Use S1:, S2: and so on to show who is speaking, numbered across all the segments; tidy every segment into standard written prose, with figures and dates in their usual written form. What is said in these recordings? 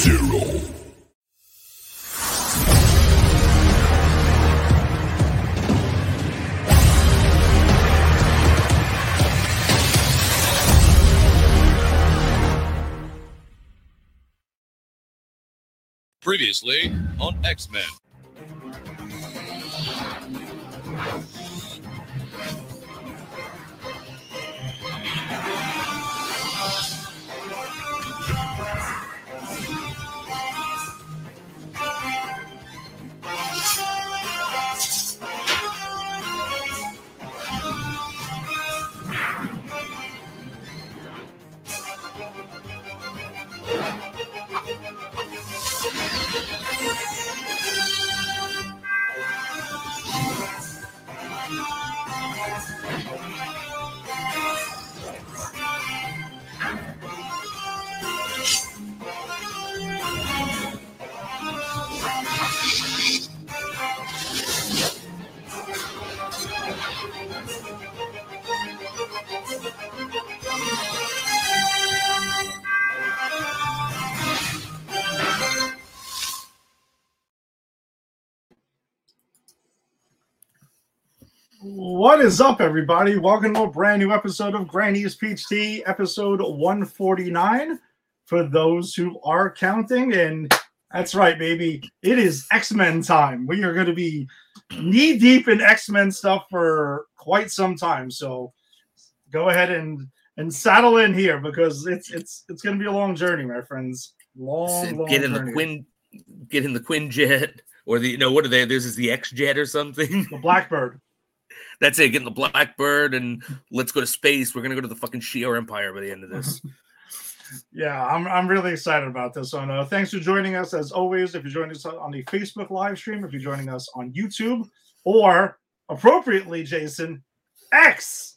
S1: Zero.
S2: Previously on X-Men.
S3: What is up, everybody? Welcome to a brand new episode of Granny's Peach Tea, episode 149. For those who are counting, and that's right, baby, it is X-Men time. We are going to be knee-deep in X-Men stuff for quite some time, so go ahead and saddle in here because it's going to be a long journey, my friends. Long
S4: get in
S3: journey.
S4: Get in the Quinjet, or what are they? This is the X-Jet or something.
S3: The Blackbird.
S4: That's it. Get in the Blackbird and let's go to space. We're gonna go to the fucking Shi'ar Empire by the end of this.
S3: Yeah, I'm really excited about this one. Thanks for joining us as always. If you're joining us on the Facebook live stream, if you're joining us on YouTube, or appropriately, Jason, X.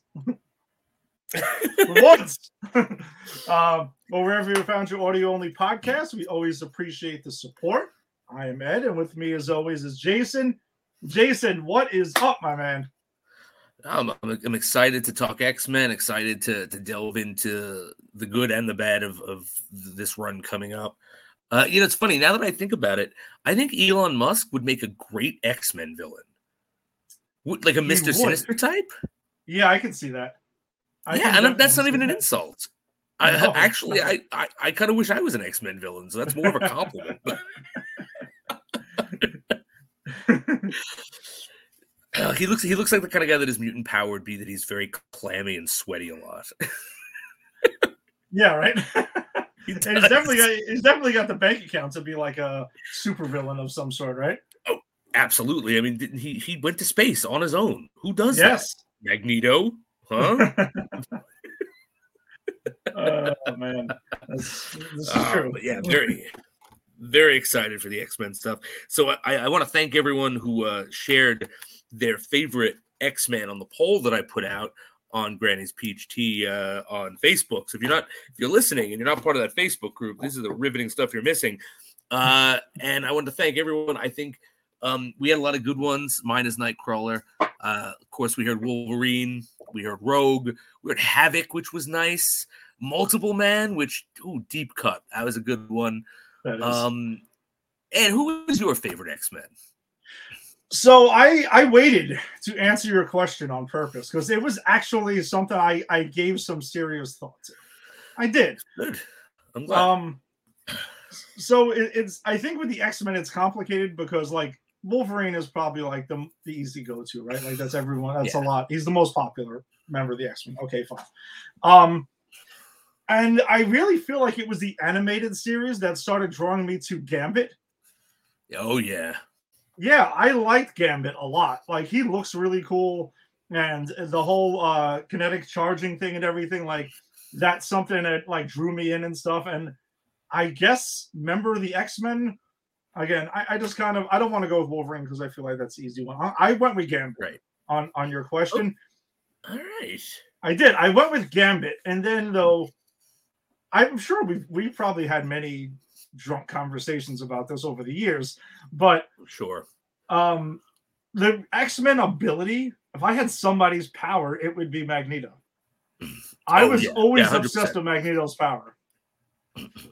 S3: Once. Or wherever you found your audio only podcast, we always appreciate the support. I am Ed, and with me as always is Jason. Jason, what is up, my man?
S4: I'm excited to talk X-Men, excited to delve into the good and the bad of this run coming up. It's funny, now that I think about it, I think Elon Musk would make a great X-Men villain. Like a Mr. Sinister type?
S3: Yeah, I can see that.
S4: And that's not even an insult. I kind of wish I was an X-Men villain, so that's more of a compliment. He looks like the kind of guy that his mutant power would be that he's very clammy and sweaty a lot.
S3: Yeah, right. He's definitely got the bank account to be like a supervillain of some sort, right?
S4: Oh, absolutely. I mean, he went to space on his own. Who does
S3: that?
S4: Magneto, huh?
S3: Oh man, this is true.
S4: But yeah, very, very excited for the X-Men stuff. So I want to thank everyone who shared their favorite X-Men on the poll that I put out on Granny's Peach Tea on Facebook. So if you're listening and you're not part of that Facebook group, this is the riveting stuff you're missing. And I want to thank everyone. I think we had a lot of good ones. Mine is Nightcrawler. Of course, we heard Wolverine. We heard Rogue. We heard Havoc, which was nice. Multiple Man, which, deep cut. That was a good one. And who was your favorite X-Men?
S3: So I waited to answer your question on purpose because it was actually something I gave some serious thought to. I did.
S4: Good. I'm glad.
S3: So it's I think with the X-Men it's complicated because like Wolverine is probably like the easy go-to, right? Like that's everyone. That's a lot. He's the most popular member of the X-Men. Okay, fine. And I really feel like it was the animated series that started drawing me to Gambit.
S4: Oh yeah.
S3: Yeah, I liked Gambit a lot. Like he looks really cool, and the whole kinetic charging thing and everything, like that's something that like drew me in and stuff. And I guess member of the X-Men. Again, I just kind of I don't want to go with Wolverine because I feel like that's the easy one. I went with Gambit on your question.
S4: Oh, all right.
S3: I did. I went with Gambit, and then though I'm sure we probably had many drunk conversations about this over the years, but
S4: sure.
S3: The X-Men ability, if I had somebody's power, it would be Magneto. I was always obsessed with Magneto's power.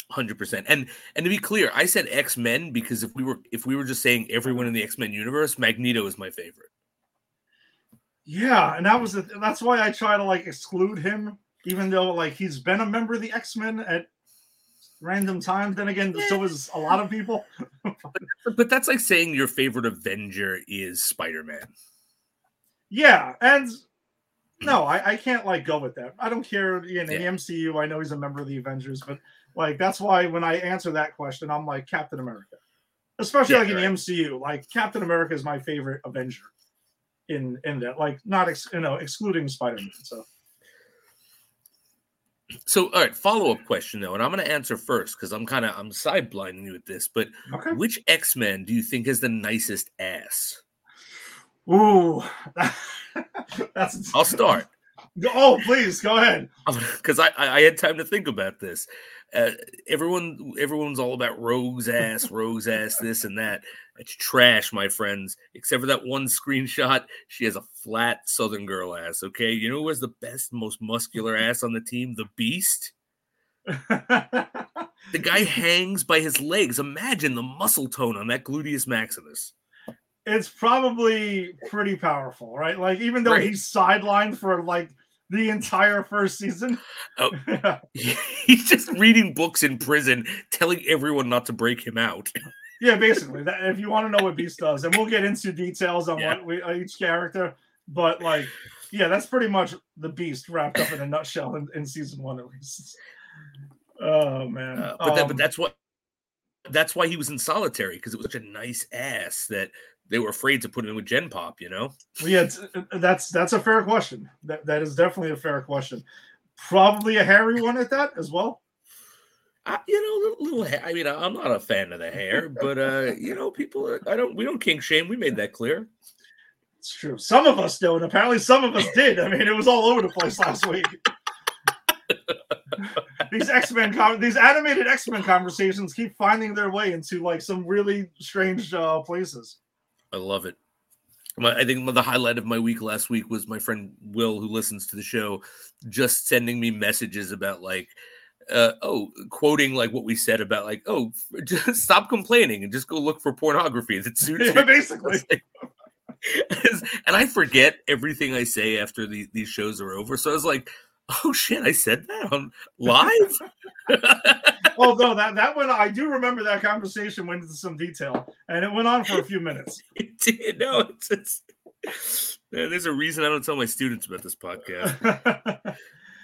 S4: 100%. And to be clear, I said X-Men because if we were just saying everyone in the X-Men universe, Magneto is my favorite.
S3: Yeah, and that's why I try to like exclude him, even though like he's been a member of the X-Men at random times. Then again, so is a lot of people.
S4: But that's like saying your favorite Avenger is Spider-Man.
S3: Yeah, and no, I can't like go with that. I don't care. In the MCU, I know he's a member of the Avengers, but like that's why when I answer that question, I'm like Captain America. Especially like in the MCU, like Captain America is my favorite Avenger in that, like not excluding Spider-Man.
S4: So all right, follow-up question though, and I'm going to answer first because I'm sideblinding you with this. But which X-Men do you think has the nicest ass?
S3: Ooh,
S4: I'll start.
S3: Oh, please go ahead.
S4: Because I had time to think about this. Everyone's all about Rogue's ass, this and that. It's trash, my friends. Except for that one screenshot, she has a flat Southern girl ass. Okay, you know who has the best, most muscular ass on the team? The Beast. The guy hangs by his legs. Imagine the muscle tone on that gluteus maximus.
S3: It's probably pretty powerful, right? Like even though he's sidelined for like the entire first season.
S4: He's just reading books in prison, telling everyone not to break him out.
S3: Yeah, basically. If you want to know what Beast does, and we'll get into details on each character, but like, yeah, that's pretty much the Beast wrapped up in a nutshell in season 1 at least. Oh man!
S4: But that's why he was in solitary, because it was such a nice ass that they were afraid to put in with Gen Pop, you know?
S3: Yeah, that's a fair question. That is definitely a fair question. Probably a hairy one at that as well.
S4: Little hair. I mean, I'm not a fan of the hair, but people. We don't kink shame. We made that clear.
S3: It's true. Some of us don't. Apparently, some of us did. I mean, it was all over the place last week. These animated X-Men conversations keep finding their way into like some really strange places.
S4: I love it. I think the highlight of my week last week was my friend Will, who listens to the show, just sending me messages about like, quoting like what we said about like, just stop complaining and just go look for pornography that suits you.
S3: Basically.
S4: And I forget everything I say after these shows are over. So I was like, oh shit, I said that on live?
S3: Although that one, I do remember that conversation went into some detail, and it went on for a few minutes.
S4: It did. No, there's a reason I don't tell my students about this podcast.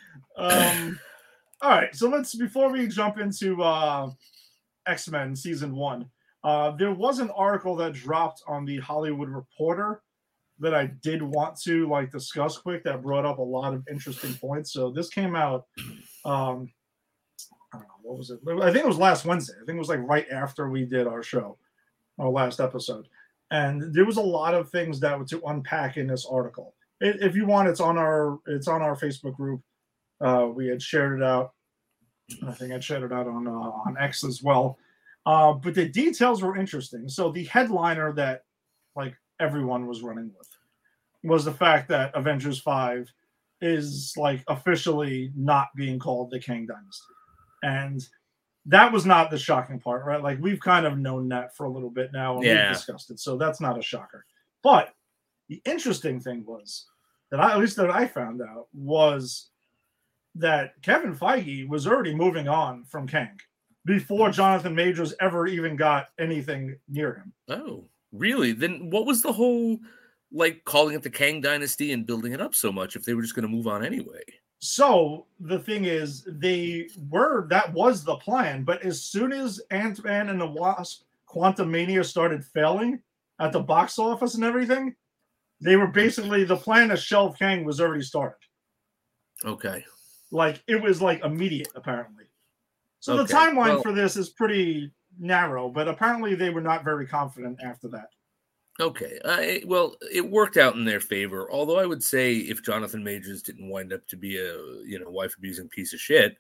S3: All right, so before we jump into X-Men season 1, there was an article that dropped on the Hollywood Reporter that I did want to like discuss quick that brought up a lot of interesting points. So this came out, I don't know, what was it? I think it was last Wednesday. I think it was like right after we did our show, our last episode. And there was a lot of things that were to unpack in this article. If you want, it's on our Facebook group. We had shared it out. I think I shared it out on X as well. But the details were interesting. So the headliner that like everyone was running with was the fact that Avengers 5 is like officially not being called the Kang Dynasty. And that was not the shocking part, right? Like we've kind of known that for a little bit now and we've discussed it. So that's not a shocker. But the interesting thing was that I found out was that Kevin Feige was already moving on from Kang before Jonathan Majors ever even got anything near him.
S4: Oh, really? Then what was the whole like calling it the Kang Dynasty and building it up so much if they were just going to move on anyway?
S3: So the thing is, that was the plan. But as soon as Ant-Man and the Wasp Quantumania started failing at the box office and everything, they were basically, the plan to shelve Kang was already started.
S4: Okay.
S3: Like it was like immediate, apparently. So the timeline for this is pretty narrow, but apparently they were not very confident after that.
S4: Okay. It worked out in their favor. Although I would say if Jonathan Majors didn't wind up to be a wife-abusing piece of shit,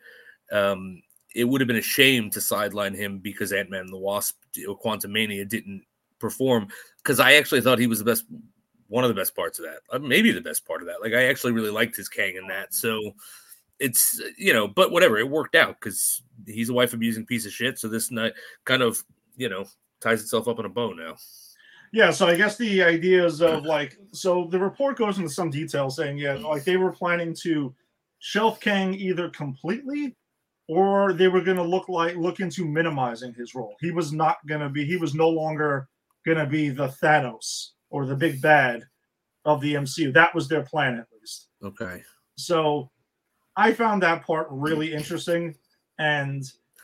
S4: it would have been a shame to sideline him because Ant-Man and the Wasp or Quantumania didn't perform. Because I actually thought he was one of the best parts of that. Maybe the best part of that. Like I actually really liked his Kang in that. So it's, but whatever. It worked out because he's a wife abusing piece of shit. So this night kind of, ties itself up in a bow now.
S3: Yeah, so I guess the ideas of so the report goes into some detail saying, they were planning to shelf Kang either completely or they were going to look into minimizing his role. He was no longer going to be the Thanos or the big bad of the MCU. That was their plan, at least.
S4: Okay.
S3: So I found that part really interesting. And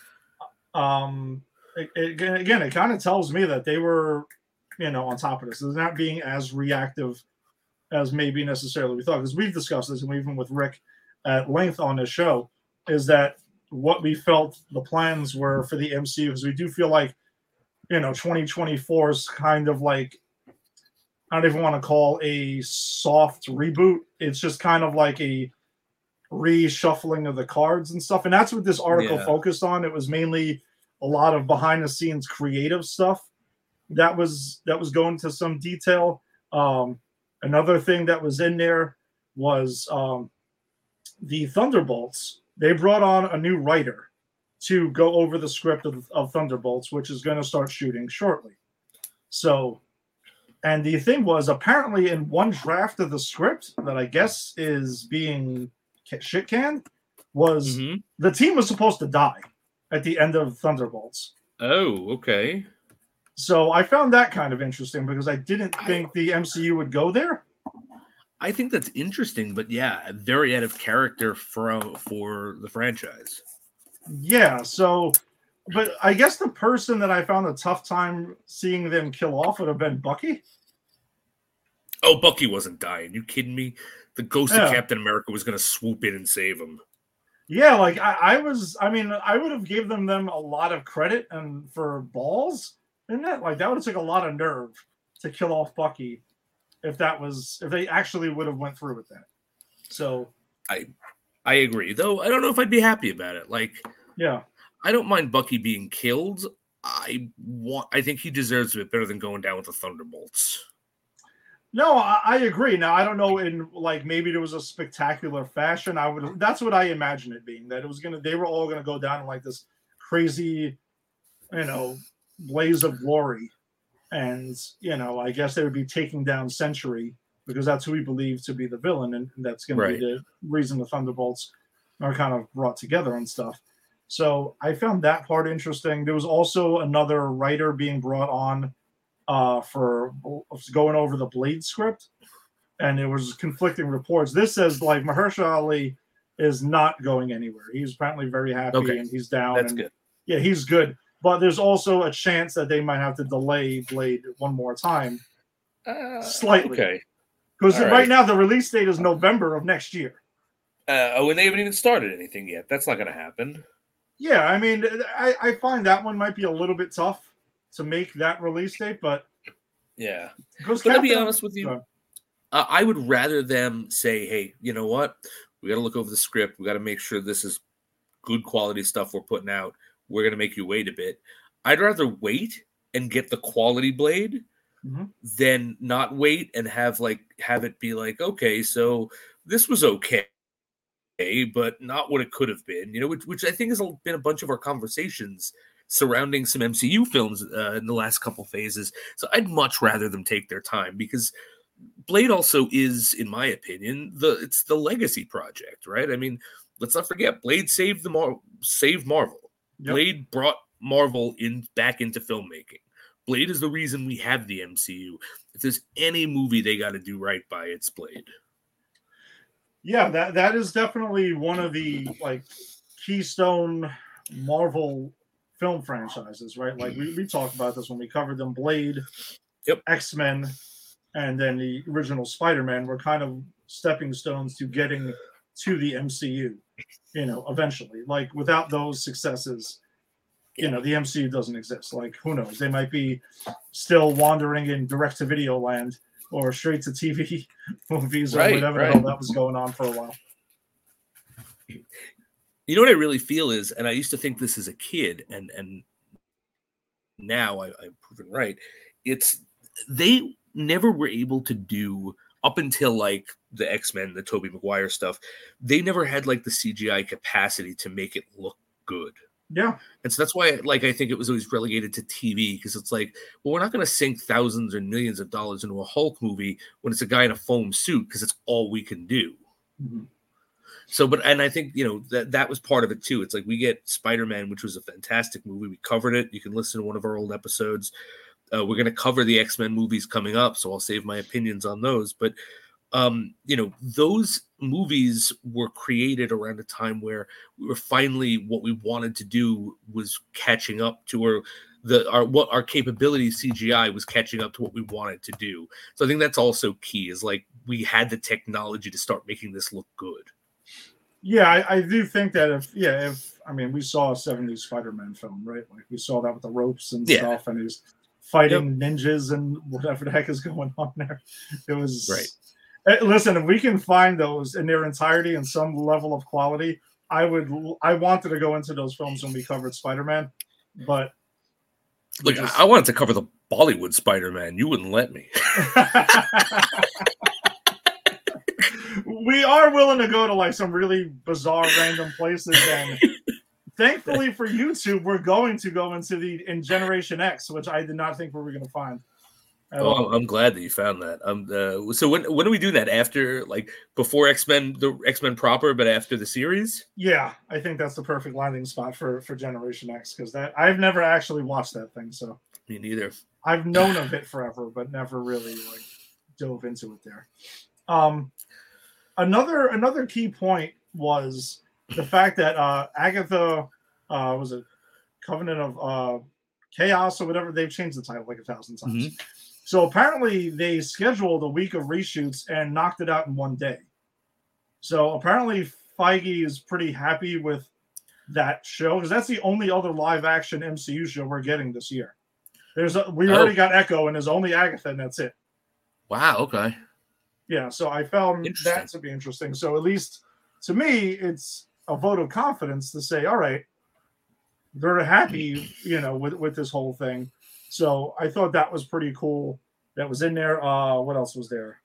S3: it kind of tells me that they were, on top of this. They're not being as reactive as maybe necessarily we thought. Because we've discussed this, and even with Rick at length on this show, is that what we felt the plans were for the MCU, because we do feel like 2024 is kind of like, I don't even want to call a soft reboot. It's just kind of like a reshuffling of the cards and stuff. And that's what this article focused on. It was mainly a lot of behind the scenes creative stuff that was going to some detail. Another thing that was in there was the Thunderbolts. They brought on a new writer to go over the script of Thunderbolts, which is going to start shooting shortly. So, and the thing was, apparently in one draft of the script that I guess is being shit canned, was the team was supposed to die at the end of Thunderbolts.
S4: Oh, okay.
S3: So I found that kind of interesting because I didn't think the MCU would go there.
S4: I think that's interesting, but very out of character for the franchise.
S3: Yeah, so, but I guess the person that I found a tough time seeing them kill off would have been Bucky.
S4: Oh, Bucky wasn't dying. You kidding me? The ghost of Captain America was going to swoop in and save him.
S3: Yeah, like I would have gave them a lot of credit and for balls in that. Like that would have took a lot of nerve to kill off Bucky if they actually would have went through with that. So
S4: I agree, though. I don't know if I'd be happy about it. Like,
S3: yeah,
S4: I don't mind Bucky being killed. I think he deserves a bit better than going down with the Thunderbolts.
S3: No, I agree. Now I don't know in maybe there was a spectacular fashion. That's what I imagine it being. That they were all gonna go down in this crazy, blaze of glory, and I guess they would be taking down Sentry because that's who we believe to be the villain, and that's going to be the reason the Thunderbolts are kind of brought together and stuff. So I found that part interesting. There was also another writer being brought on for going over the Blade script, and there was conflicting reports. This says Mahershala Ali is not going anywhere. He's apparently very happy and he's down.
S4: That's good.
S3: Yeah, he's good. But there's also a chance that they might have to delay Blade one more time. Slightly.
S4: Okay.
S3: Because right now the release date is November of next year.
S4: And they haven't even started anything yet. That's not going to happen.
S3: Yeah, I mean, I find that one might be a little bit tough to make that release date, but
S4: yeah. But I'll be honest with you. I would rather them say, hey, you know what? We got to look over the script. We got to make sure this is good quality stuff we're putting out. We're going to make you wait a bit. I'd rather wait and get the quality Blade than not wait and have it be like, okay, so this was okay, but not what it could have been, which I think has been a bunch of our conversations surrounding some MCU films in the last couple phases. So I'd much rather them take their time because Blade also is, in my opinion, it's the legacy project, right? I mean, let's not forget, Blade saved Marvel. Yep. Blade brought Marvel back into filmmaking. Blade is the reason we have the MCU. If there's any movie they got to do right by, it's Blade.
S3: Yeah, that is definitely one of the keystone Marvel film franchises, right? Like we talked about this when we covered them. Blade, X-Men, and then the original Spider-Man were kind of stepping stones to getting to the MCU, eventually. Without those successes, the MCU doesn't exist. Who knows? They might be still wandering in direct-to-video land or straight-to-TV movies or whatever the hell that was going on for a while.
S4: You know what I really feel is, and I used to think this as a kid, and now I'm proven right, it's they never were able to do, up until the X-Men, the Tobey Maguire stuff, they never had the CGI capacity to make it look good.
S3: Yeah.
S4: And so that's why, like, I think it was always relegated to TV, because it's like, well, we're not going to sink thousands or millions of dollars into a Hulk movie when it's a guy in a foam suit, because it's all we can do.
S3: Mm-hmm.
S4: So, and I think, that was part of it too. It's like we get Spider-Man, which was a fantastic movie. We covered it. You can listen to one of our old episodes. We're going to cover the X-Men movies coming up, so I'll save my opinions on those. But, those movies were created around a time where we were finally, what we wanted to do was catching up to, or what our capabilities CGI was catching up to what we wanted to do. So I think that's also key, is like we had the technology to start making this look good.
S3: Yeah, I do think that if I mean, we saw a 70s Spider-Man film, right? Like we saw that with the ropes and stuff, and he's fighting ninjas and whatever the heck is going on there. It was
S4: right.
S3: Listen, if we can find those in their entirety and some level of quality, I wanted to go into those films when we covered Spider-Man, but
S4: look, I wanted to cover the Bollywood Spider-Man. You wouldn't let me.
S3: We are willing to go to like some really bizarre random places, and thankfully for YouTube, we're going to go into in Generation X, which I did not think we were going to find.
S4: I'm glad that you found that. So when do we do that? After, like, before X-Men, the X-Men proper, but after the series?
S3: Yeah, I think that's the perfect landing spot for Generation X, because I've never actually watched that thing, so
S4: me neither.
S3: I've known of it forever, but never really like dove into it there. Another key point was the fact that Agatha was a Covenant of Chaos or whatever. They've changed the title like 1,000 times. Mm-hmm. So apparently they scheduled a week of reshoots and knocked it out in one day. So apparently Feige is pretty happy with that show, because that's the only other live action MCU show we're getting this year. We already got Echo, and there's only Agatha, and that's it.
S4: Wow. Okay.
S3: Yeah, so I found that to be interesting. So at least to me, it's a vote of confidence to say, all right, they're happy, with this whole thing. So I thought that was pretty cool. That was in there. What else was there?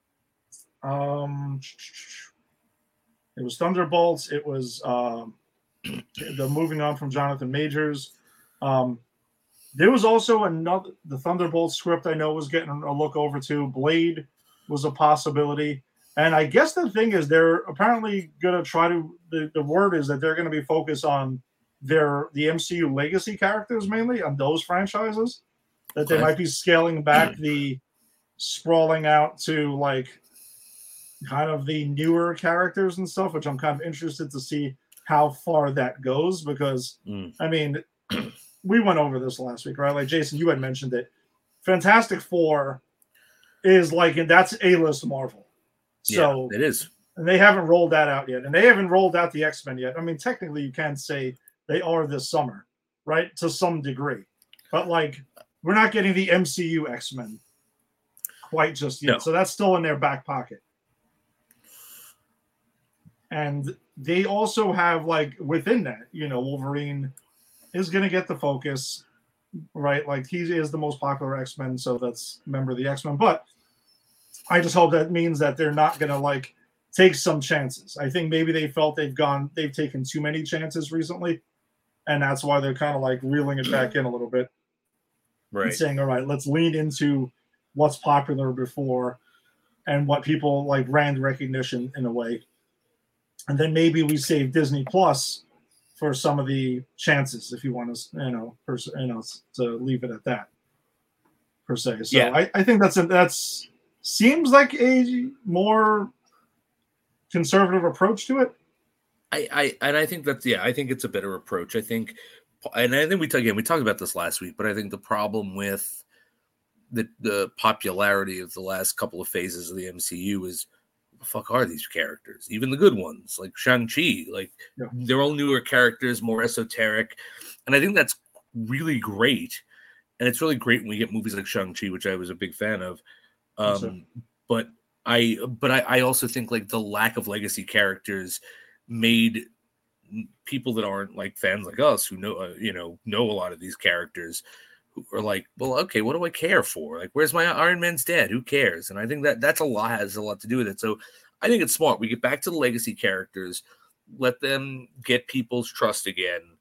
S3: It was Thunderbolts. It was the moving on from Jonathan Majors. There was also the Thunderbolts script I know was getting a look over too. Blade was a possibility. And I guess the thing is they're apparently going to try to, the word is that they're going to be focused on the MCU legacy characters, mainly on those franchises, that they might be scaling back the sprawling out to like kind of the newer characters and stuff, which I'm kind of interested to see how far that goes, because I mean, we went over this last week, right? Like Jason, you had mentioned it. Fantastic Four is like, and that's A-list Marvel. So
S4: it is.
S3: And they haven't rolled that out yet. And they haven't rolled out the X-Men yet. I mean, technically you can say they are this summer, right? To some degree. But like, we're not getting the MCU X-Men quite just yet. No. So that's still in their back pocket. And they also have, like, within that, Wolverine is going to get the focus, right? Like, he is the most popular X-Men, so that's a member of the X-Men. But I just hope that means that they're not going to, like, take some chances. I think maybe they felt they've taken too many chances recently, and that's why they're kind of, like, reeling it back in a little bit.
S4: Right.
S3: And saying, all right, let's lean into what's popular before and what people, like, brand recognition in a way. And then maybe we save Disney Plus for some of the chances, if you want to, to leave it at that, per se. So yeah. I think that's seems like a more conservative approach to it.
S4: I think that's, I think it's a better approach. I think we talked about this last week, but I think the problem with the popularity of the last couple of phases of the MCU is, the fuck are these characters? Even the good ones, like Shang-Chi, they're all newer characters, more esoteric. And I think that's really great. And it's really great when we get movies like Shang-Chi, which I was a big fan of. But I also think, like, the lack of legacy characters made people that aren't, like, fans like us who know a lot of these characters, who are like, well, okay, what do I care for? Like, where's my Iron Man's dead? Who cares? And I think that has a lot to do with it. So I think it's smart. We get back to the legacy characters, let them get people's trust again,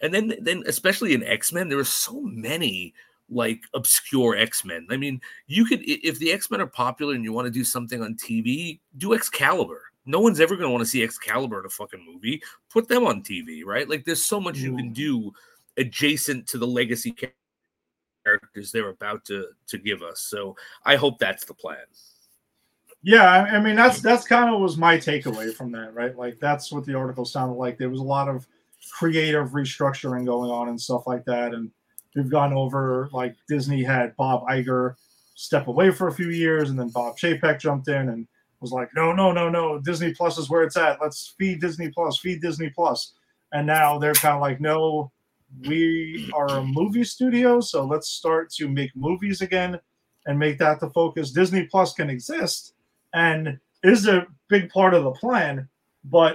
S4: And then especially in X-Men, there are so many like obscure X-Men. I mean, you could, if the X-Men are popular and you want to do something on TV, do Excalibur. No one's ever going to want to see Excalibur in a fucking movie. Put them on TV, right? Like, there's so much you can do adjacent to the legacy characters they're about to give us. So I hope that's the plan.
S3: Yeah, I mean that's kind of was my takeaway from that, right? Like that's what the article sounded like. There was a lot of creative restructuring going on and stuff like that. And we've gone over like Disney had Bob Iger step away for a few years, and then Bob Chapek jumped in and was like, no, Disney Plus is where it's at. Let's feed Disney Plus. And now they're kind of like, no, we are a movie studio, so let's start to make movies again and make that the focus. Disney Plus can exist and is a big part of the plan, but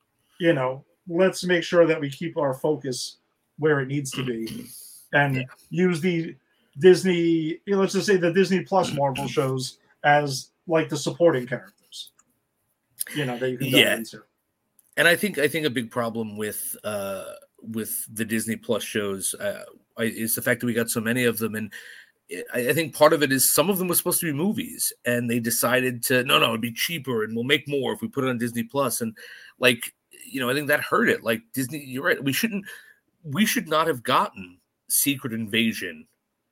S3: let's make sure that we keep our focus where it needs to be and use the Disney, let's just say the Disney Plus Marvel shows as like the supporting characters, that you can dive into.
S4: And I think a big problem with the Disney Plus shows is the fact that we got so many of them. And I think part of it is some of them were supposed to be movies, and they decided to, no, it'd be cheaper and we'll make more if we put it on Disney Plus. And like, I think that hurt it. Like Disney, you're right. We should not have gotten Secret Invasion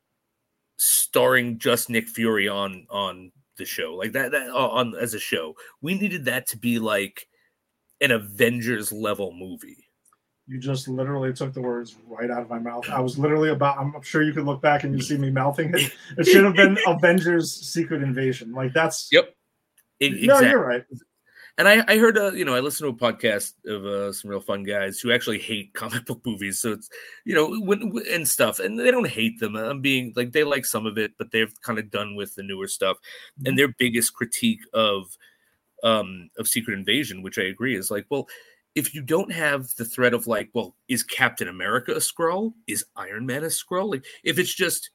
S4: starring just Nick Fury on the show like that on as a show. We needed that to be like an Avengers level movie.
S3: You just literally took the words right out of my mouth. I was literally I'm sure you could look back and you see me mouthing it. It should have been Avengers Secret Invasion. Like that's
S4: exactly.
S3: No, you're right.
S4: And I heard I listened to a podcast of some real fun guys who actually hate comic book movies. So it's and stuff, and they don't hate them. I'm being like, they like some of it, but they're kind of done with the newer stuff. And their biggest critique of Secret Invasion, which I agree, is like, well, if you don't have the thread of like, well, is Captain America a Skrull? Is Iron Man a Skrull? Like, if it's just,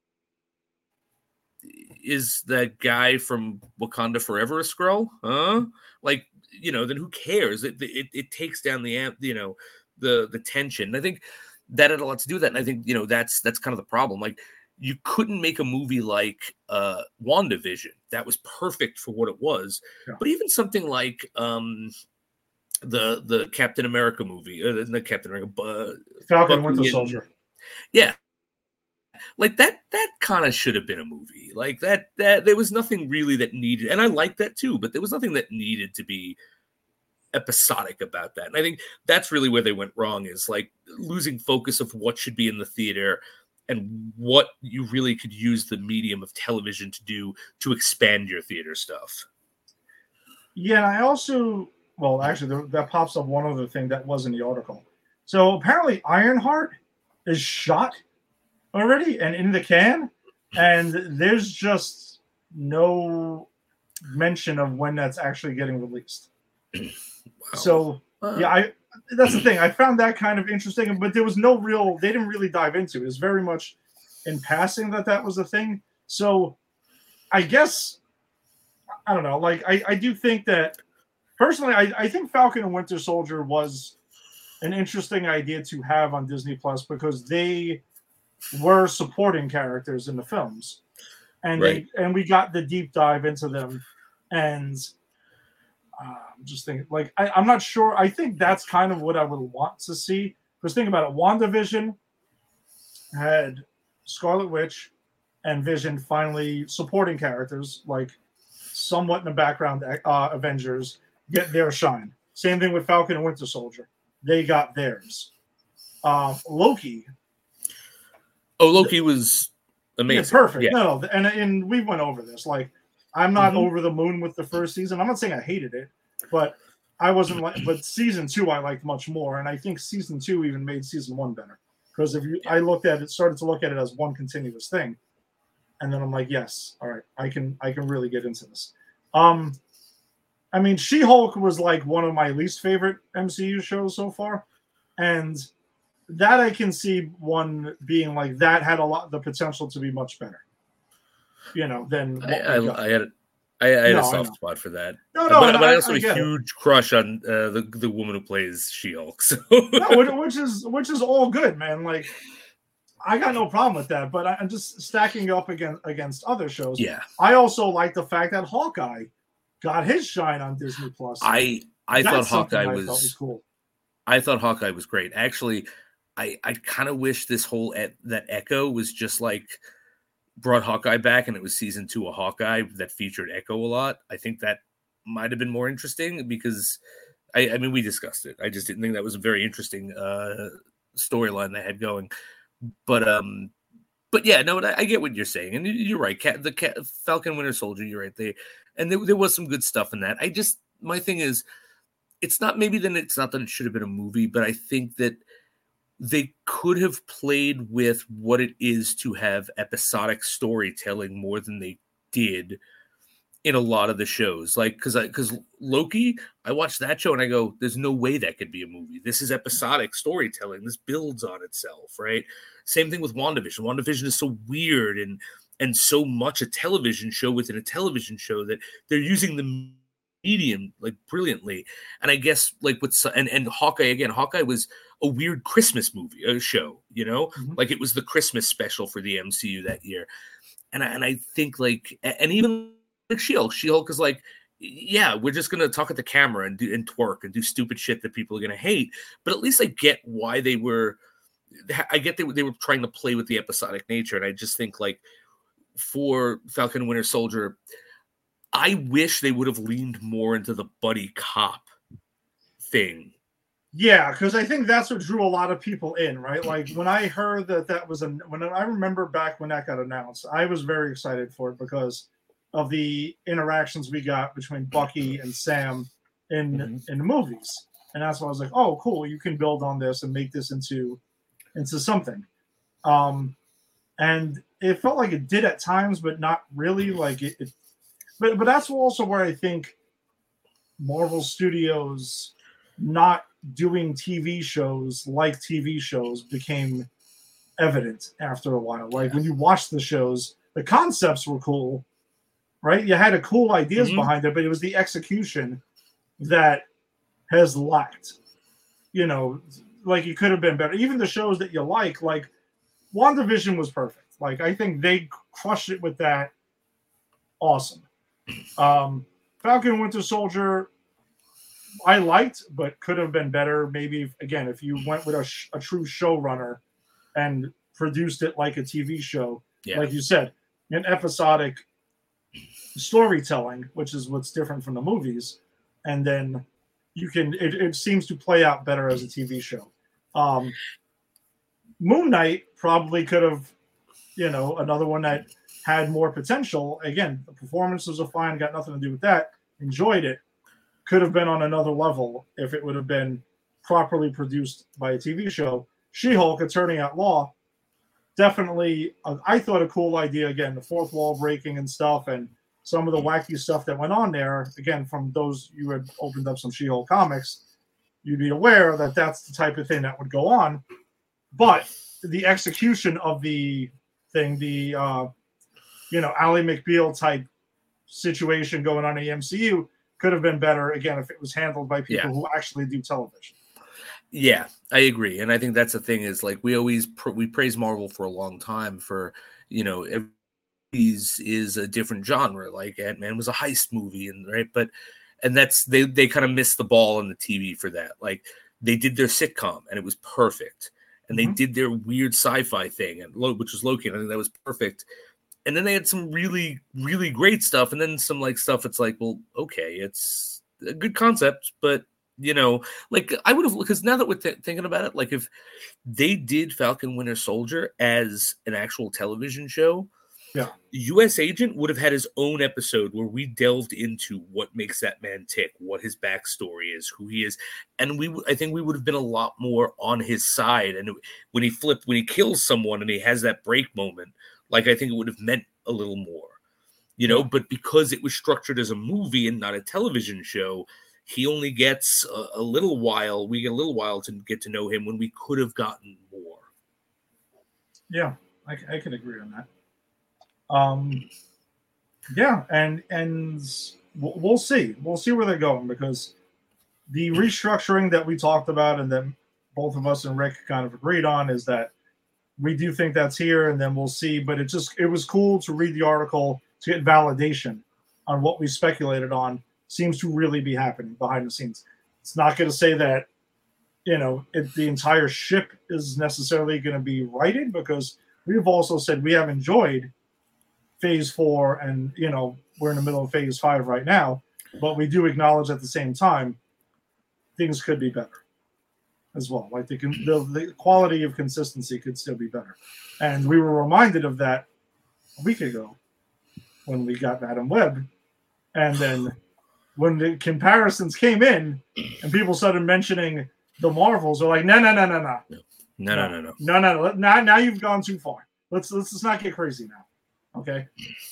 S4: is that guy from Wakanda Forever a Skrull? Huh? Like, then who cares? It takes down the tension. And I think that had a lot to do with that. And I think, that's kind of the problem. Like, you couldn't make a movie like WandaVision that was perfect for what it was. Yeah. But even something like the Captain America movie, not Captain America,
S3: Falcon Winter Soldier.
S4: Yeah. Like that kind of should have been a movie. Like that there was nothing really that needed, and I like that too, but there was nothing that needed to be episodic about that. And I think that's really where they went wrong, is like losing focus of what should be in the theater and what you really could use the medium of television to do to expand your theater stuff.
S3: Yeah, I also, well, actually, that pops up one other thing that was in the article. So apparently Ironheart is shot already and in the can, and there's just no mention of when that's actually getting released. Wow. So, that's the thing. I found that kind of interesting, but there was they didn't really dive into it. It was very much in passing that was a thing. So I guess, I don't know. Like, I do think that, personally, I think Falcon and Winter Soldier was an interesting idea to have on Disney Plus because they were supporting characters in the films. And we got the deep dive into them. And I'm just thinking, like, I'm not sure. I think that's kind of what I would want to see. Because think about it. WandaVision had Scarlet Witch and Vision finally supporting characters, like somewhat in the background, Avengers get their shine. Same thing with Falcon and Winter Soldier. They got theirs. Loki.
S4: Oh, Loki was amazing.
S3: Yeah, perfect. Yeah. No, and we went over this. Like, I'm not over the moon with the first season. I'm not saying I hated it, but I wasn't like. But season 2 I liked much more, and I think season 2 even made season 1 better because I started to look at it as one continuous thing, and then I'm like, yes, all right, I can really get into this. I mean, She-Hulk was like one of my least favorite MCU shows so far, and that I can see one being like that had the potential to be much better. Than what
S4: I I had
S3: No,
S4: a
S3: I
S4: soft
S3: know.
S4: spot for that.
S3: No,
S4: But
S3: and
S4: I also
S3: I
S4: have a
S3: get it.
S4: huge crush on the woman who plays She-Hulk. So
S3: No, which is all good, man. Like I got no problem with that, but I'm just stacking up against other shows.
S4: yeah,
S3: I also like the fact that Hawkeye got his shine on Disney Plus.
S4: I thought
S3: That's something
S4: Hawkeye
S3: I felt was
S4: was
S3: cool.
S4: I thought Hawkeye was great. Actually, I kind of wish this whole that Echo was just like brought Hawkeye back and it was season 2 of Hawkeye that featured Echo a lot. I think that might have been more interesting because I mean we discussed it. I just didn't think that was a very interesting storyline they had going. But yeah, no, I get what you're saying, and you're right. Falcon Winter Soldier, you're right there, and there was some good stuff in that. My thing is, it's not that it should have been a movie, but I think that they could have played with what it is to have episodic storytelling more than they did in a lot of the shows. Like, because Loki, I watched that show and I go, there's no way that could be a movie. This is episodic storytelling. This builds on itself, right? Same thing with WandaVision. WandaVision is so weird and so much a television show within a television show that they're using the medium like brilliantly. And I guess like and Hawkeye again, Hawkeye was a weird Christmas movie, a show, like it was the Christmas special for the MCU that year. And I think like, and even like She-Hulk is like, yeah, we're just gonna talk at the camera and twerk and do stupid shit that people are gonna hate. But at least I get why they were trying to play with the episodic nature. And I just think like for Falcon and Winter Soldier, I wish they would have leaned more into the buddy cop thing.
S3: Yeah, because I think that's what drew a lot of people in, right? Like when I heard that was when I remember back when that got announced, I was very excited for it because of the interactions we got between Bucky and Sam in the movies, and that's why I was like, oh, cool, you can build on this and make this into something. And it felt like it did at times, but not really. Like it but that's also where I think Marvel Studios not doing TV shows like TV shows became evident after a while. Like when you watch the shows, the concepts were cool, right? You had a cool ideas behind it, but it was the execution that has lacked. Like it could have been better. Even the shows that you like WandaVision was perfect. Like I think they crushed it with that. Awesome. Falcon Winter Soldier I liked, but could have been better. Maybe again, if you went with a true showrunner and produced it like a TV show, like you said, an episodic storytelling, which is what's different from the movies, and then it seems to play out better as a TV show. Moon Knight probably could have, another one that had more potential. Again, the performances are fine, got nothing to do with that. Enjoyed it. Could have been on another level if it would have been properly produced by a TV show. She-Hulk, Attorney at Law, definitely, I thought a cool idea. Again, the fourth wall breaking and stuff, and some of the wacky stuff that went on there. Again, from those you had opened up some She-Hulk comics, you'd be aware that that's the type of thing that would go on. But the execution of the thing, the Ally McBeal type situation going on in the MCU could have been better, again, if it was handled by people who actually do television.
S4: Yeah, I agree. And I think that's the thing is like we praise Marvel for a long time for, is a different genre. Like Ant-Man was a heist movie and that's they kind of missed the ball on the TV for that. Like they did their sitcom and it was perfect. And they did their weird sci-fi thing, which was Loki. And I think that was perfect. And then they had some really, really great stuff. And then some like stuff. It's like, well, okay, it's a good concept, but like I would have, because now that we're thinking about it, like if they did Falcon Winter Soldier as an actual television show, US Agent would have had his own episode where we delved into what makes that man tick, what his backstory is, who he is. And I think we would have been a lot more on his side. And when he kills someone and he has that break moment, like I think it would have meant a little more, but because it was structured as a movie and not a television show, he only gets a little while. We get a little while to get to know him when we could have gotten more.
S3: Yeah, I can agree on that. Yeah, and we'll see. We'll see where they're going, because the restructuring that we talked about and then both of us and Rick kind of agreed on is that we do think that's here, and then we'll see. But it was cool to read the article to get validation on what we speculated on seems to really be happening behind the scenes. It's not going to say that, the entire ship is necessarily going to be righted, because we've also said we have enjoyed phase 4, and we're in the middle of phase 5 right now, but we do acknowledge at the same time things could be better as well. Like the quality of consistency could still be better. And we were reminded of that a week ago when we got Madam Web. And then when the comparisons came in and people started mentioning the Marvels, they're like, no. Now you've gone too far. Let's not get crazy now. Okay.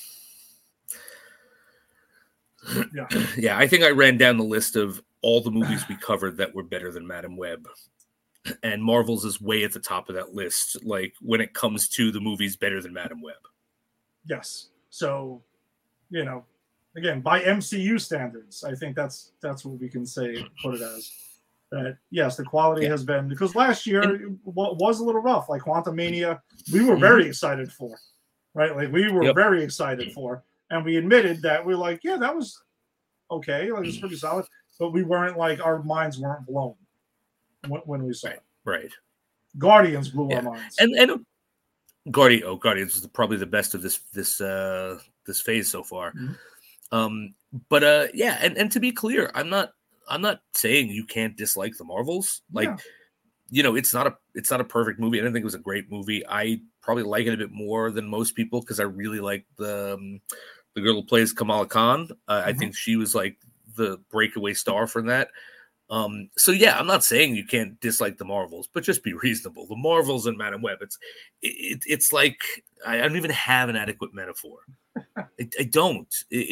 S3: Yeah.
S4: Yeah, I think I ran down the list of all the movies we covered that were better than Madam Web. And Marvel's is way at the top of that list, like when it comes to the movies better than Madam Web.
S3: Yes. So, again, by MCU standards, I think that's what we can say, put it as. That, yes, the quality has been, because last year was a little rough. Like Quantumania, we were very excited for, right? Like we were very excited for. And we admitted that we're like, yeah, that was okay. Like it's pretty solid. But we weren't like, our minds weren't blown when we saw it.
S4: Right.
S3: Guardians blew our minds.
S4: And Guardians is probably the best of this phase so far. Mm-hmm. And to be clear, I'm not saying you can't dislike the Marvels. Like, it's not a perfect movie. I didn't think it was a great movie. I probably like it a bit more than most people because I really like the girl who plays Kamala Khan. I think she was like the breakaway star for that. So yeah, I'm not saying you can't dislike the Marvels, but just be reasonable. The Marvels and Madam Web, it's like I don't even have an adequate metaphor. I don't.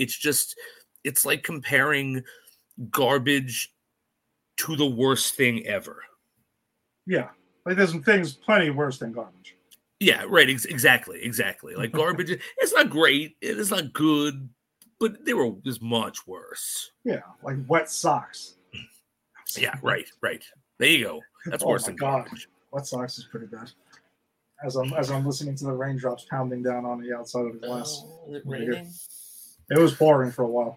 S4: It's like comparing garbage to the worst thing ever.
S3: Yeah, like there's things plenty worse than garbage.
S4: Yeah, right. Exactly. Like garbage, it's not great. It is not good, but there was much worse.
S3: Yeah, like wet socks.
S4: Yeah, right. There you go. That's worse than garbage.
S3: Wet socks is pretty bad. As I'm listening to the raindrops pounding down on the outside of the glass.
S4: Is it raining?
S3: It was pouring for a while.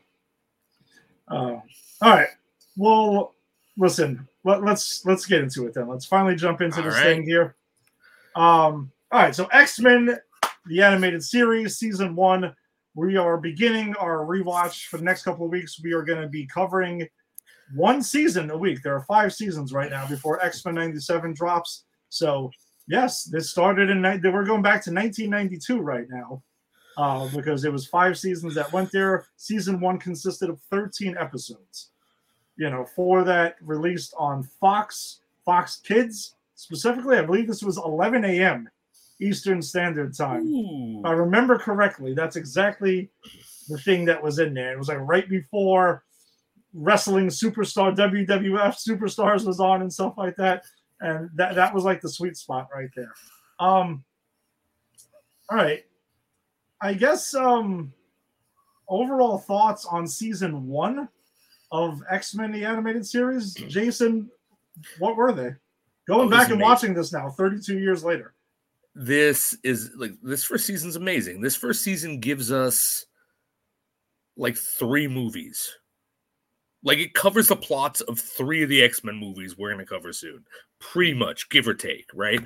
S3: All right. Well, listen. Let's get into it then. Let's finally jump into this thing here. All right. So X-Men, the animated series, season 1. We are beginning our rewatch for the next couple of weeks. We are going to be covering one season a week. There are 5 seasons right now before X-Men 97 drops. So yes, this started we're going back to 1992 right now, because it was 5 seasons that went there. Season 1 consisted of 13 episodes. 4 that released on Fox Kids specifically. I believe this was 11 a.m. Eastern Standard Time.
S4: Ooh.
S3: If I remember correctly, that's exactly the thing that was in there. It was like right before wrestling superstar WWF Superstars was on and stuff like that, and that was like the sweet spot right there. All right, I guess overall thoughts on season 1 of X-Men the animated series. Jason, what were they? Going back and watching this now 32 years later.
S4: This first season's amazing. This first season gives us like 3 movies. Like it covers the plots of 3 of the X-Men movies we're going to cover soon, pretty much, give or take, right?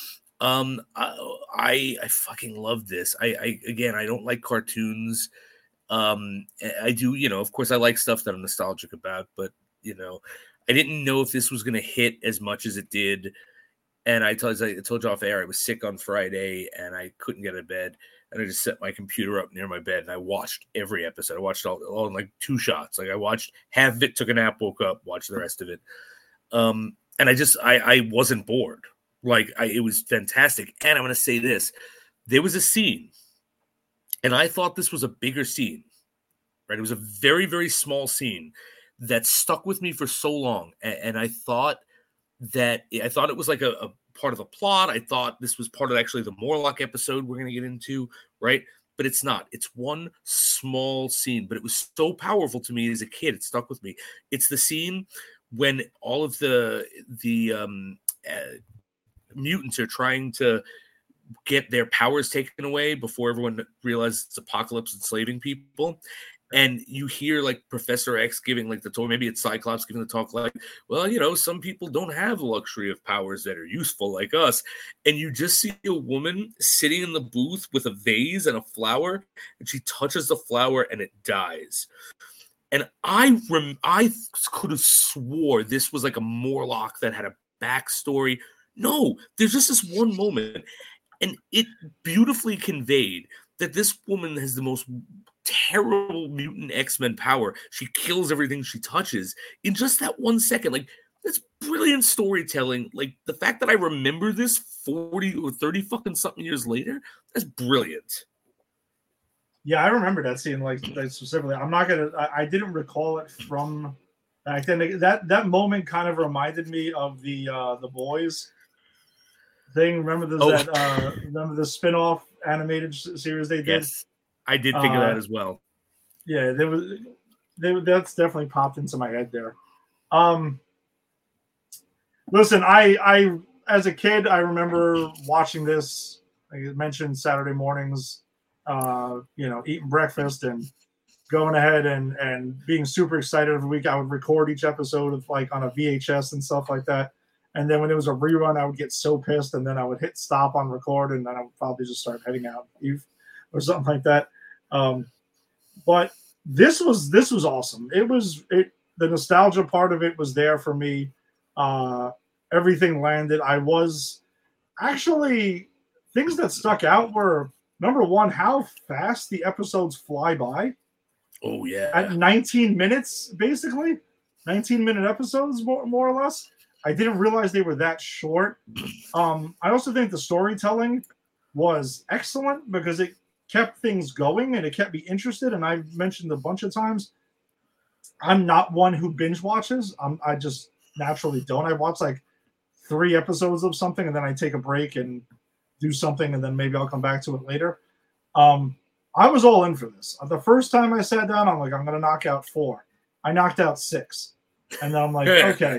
S4: I fucking love this. I don't like cartoons. I do, of course, I like stuff that I'm nostalgic about, but I didn't know if this was going to hit as much as it did. And I told you off air, I was sick on Friday and I couldn't get out of bed. And I just set my computer up near my bed and I watched every episode. I watched all in like 2 shots. Like I watched half of it, took a nap, woke up, watched the rest of it. And I wasn't bored. Like it was fantastic. And I'm going to say this. There was a scene and I thought this was a bigger scene, right? It was a very, very small scene that stuck with me for so long. And I thought it was like a part of the plot. I thought this was part of actually the Morlock episode we're going to get into, right? but it's not. It's one small scene, but it was so powerful to me as a kid. It stuck with me. It's the scene when all of the mutants are trying to get their powers taken away before everyone realizes it's Apocalypse enslaving people. And you hear like Professor X giving like the talk, maybe it's Cyclops giving the talk like, well, you know, some people don't have the luxury of powers that are useful like us. And you just see a woman sitting in the booth with a vase and a flower, and she touches the flower and it dies. And I could have swore this was like a Morlock that had a backstory. No, there's just this one moment, and it beautifully conveyed that this woman has the most terrible mutant X-Men power. She kills everything she touches in just that 1 second. Like, that's brilliant storytelling. Like, the fact that I remember this 40 or 30 fucking something years later, that's brilliant.
S3: Yeah, I remember that scene like specifically. I didn't recall it from back then. That moment kind of reminded me of the Boys thing. Remember remember the spin-off animated series they did?
S4: Yes. I did think of that as well.
S3: Yeah, that's definitely popped into my head there. Listen, I as a kid, I remember watching this. I mentioned Saturday mornings, eating breakfast and going ahead and being super excited every week. I would record each episode of like on a VHS and stuff like that. And then when it was a rerun, I would get so pissed, and then I would hit stop on record, and then I would probably just start heading out or something like that. But this was awesome. The nostalgia part of it was there for me. Everything landed. I was actually, things that stuck out were, number one, how fast the episodes fly by.
S4: Oh yeah.
S3: At 19 minutes, basically 19-minute episodes, more or less. I didn't realize they were that short. I also think the storytelling was excellent because it kept things going and it kept me interested. And I've mentioned a bunch of times, I'm not one who binge watches. I just naturally don't. I watch like 3 episodes of something and then I take a break and do something, and then maybe I'll come back to it later. I was all in for this. The first time I sat down, I'm like, I'm going to knock out 4. I knocked out 6. And then I'm like, okay.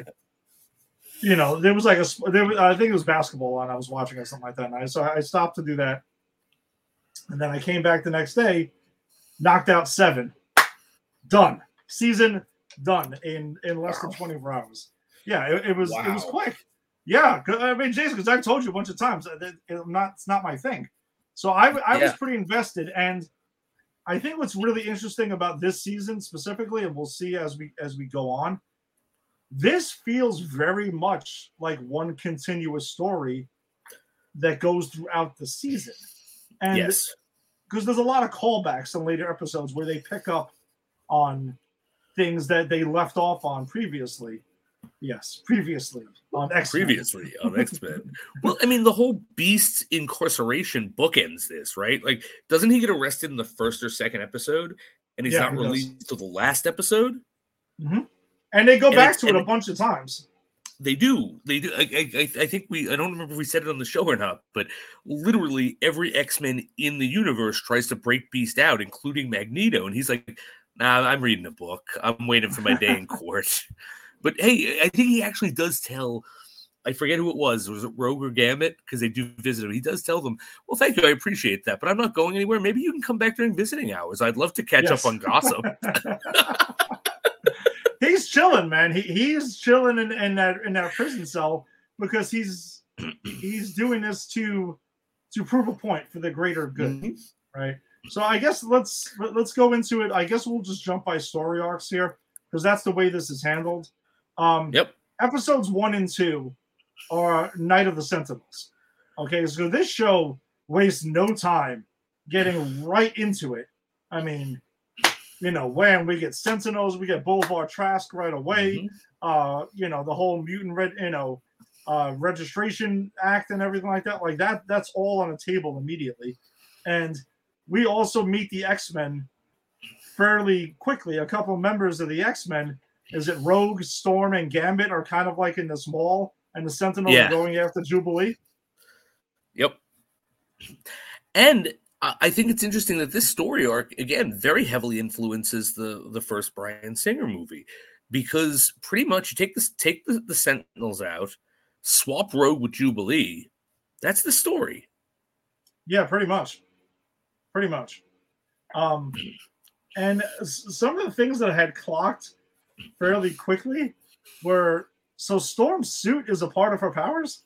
S3: There was like I think it was basketball and I was watching or something like that. And so I stopped to do that. And then I came back the next day, knocked out 7. Done. Season done in less than 24 hours. Yeah, it was quick. Yeah, I mean, Jason, because I've told you a bunch of times it's not my thing. So I was pretty invested, and I think what's really interesting about this season specifically, and we'll see as we go on, this feels very much like one continuous story that goes throughout the season. And
S4: yes,
S3: because there's a lot of callbacks in later episodes where they pick up on things that they left off on previously. Yes, previously on X-Men.
S4: Well, I mean, the whole Beast's incarceration bookends this, right? Like, doesn't he get arrested in the first or second episode, and he's not released till the last episode?
S3: Mm-hmm. And they go back to it a bunch of times.
S4: They do. I think I don't remember if we said it on the show or not, but literally every X-Men in the universe tries to break Beast out, including Magneto, and he's like, "Nah, I'm reading a book. I'm waiting for my day in court." But hey, I think he actually does tell, I forget who it was it Rogue or Gambit? Because they do visit him. He does tell them, well, thank you, I appreciate that, but I'm not going anywhere. Maybe you can come back during visiting hours. I'd love to catch up on gossip.
S3: He's chilling, man. He's chilling in that prison cell because he's doing this to prove a point for the greater good, right? So I guess let's go into it. I guess we'll just jump by story arcs here because that's the way this is handled. Episodes 1 and 2 are Night of the Sentinels. Okay, so this show wastes no time getting right into it. I mean, when we get Sentinels, we get Boulevard Trask right away. The whole mutant registration act and everything like that. Like that's all on the table immediately. And we also meet the X-Men fairly quickly. A couple of members of the X-Men, is it Rogue, Storm, and Gambit are kind of like in this mall, and the Sentinels are going after Jubilee.
S4: Yep. And I think it's interesting that this story arc, again, very heavily influences the first Bryan Singer movie, because pretty much you take the Sentinels out, swap Rogue with Jubilee. That's the story.
S3: Yeah, pretty much. Pretty much. And some of the things that I had clocked fairly quickly were, so Storm's suit is a part of her powers?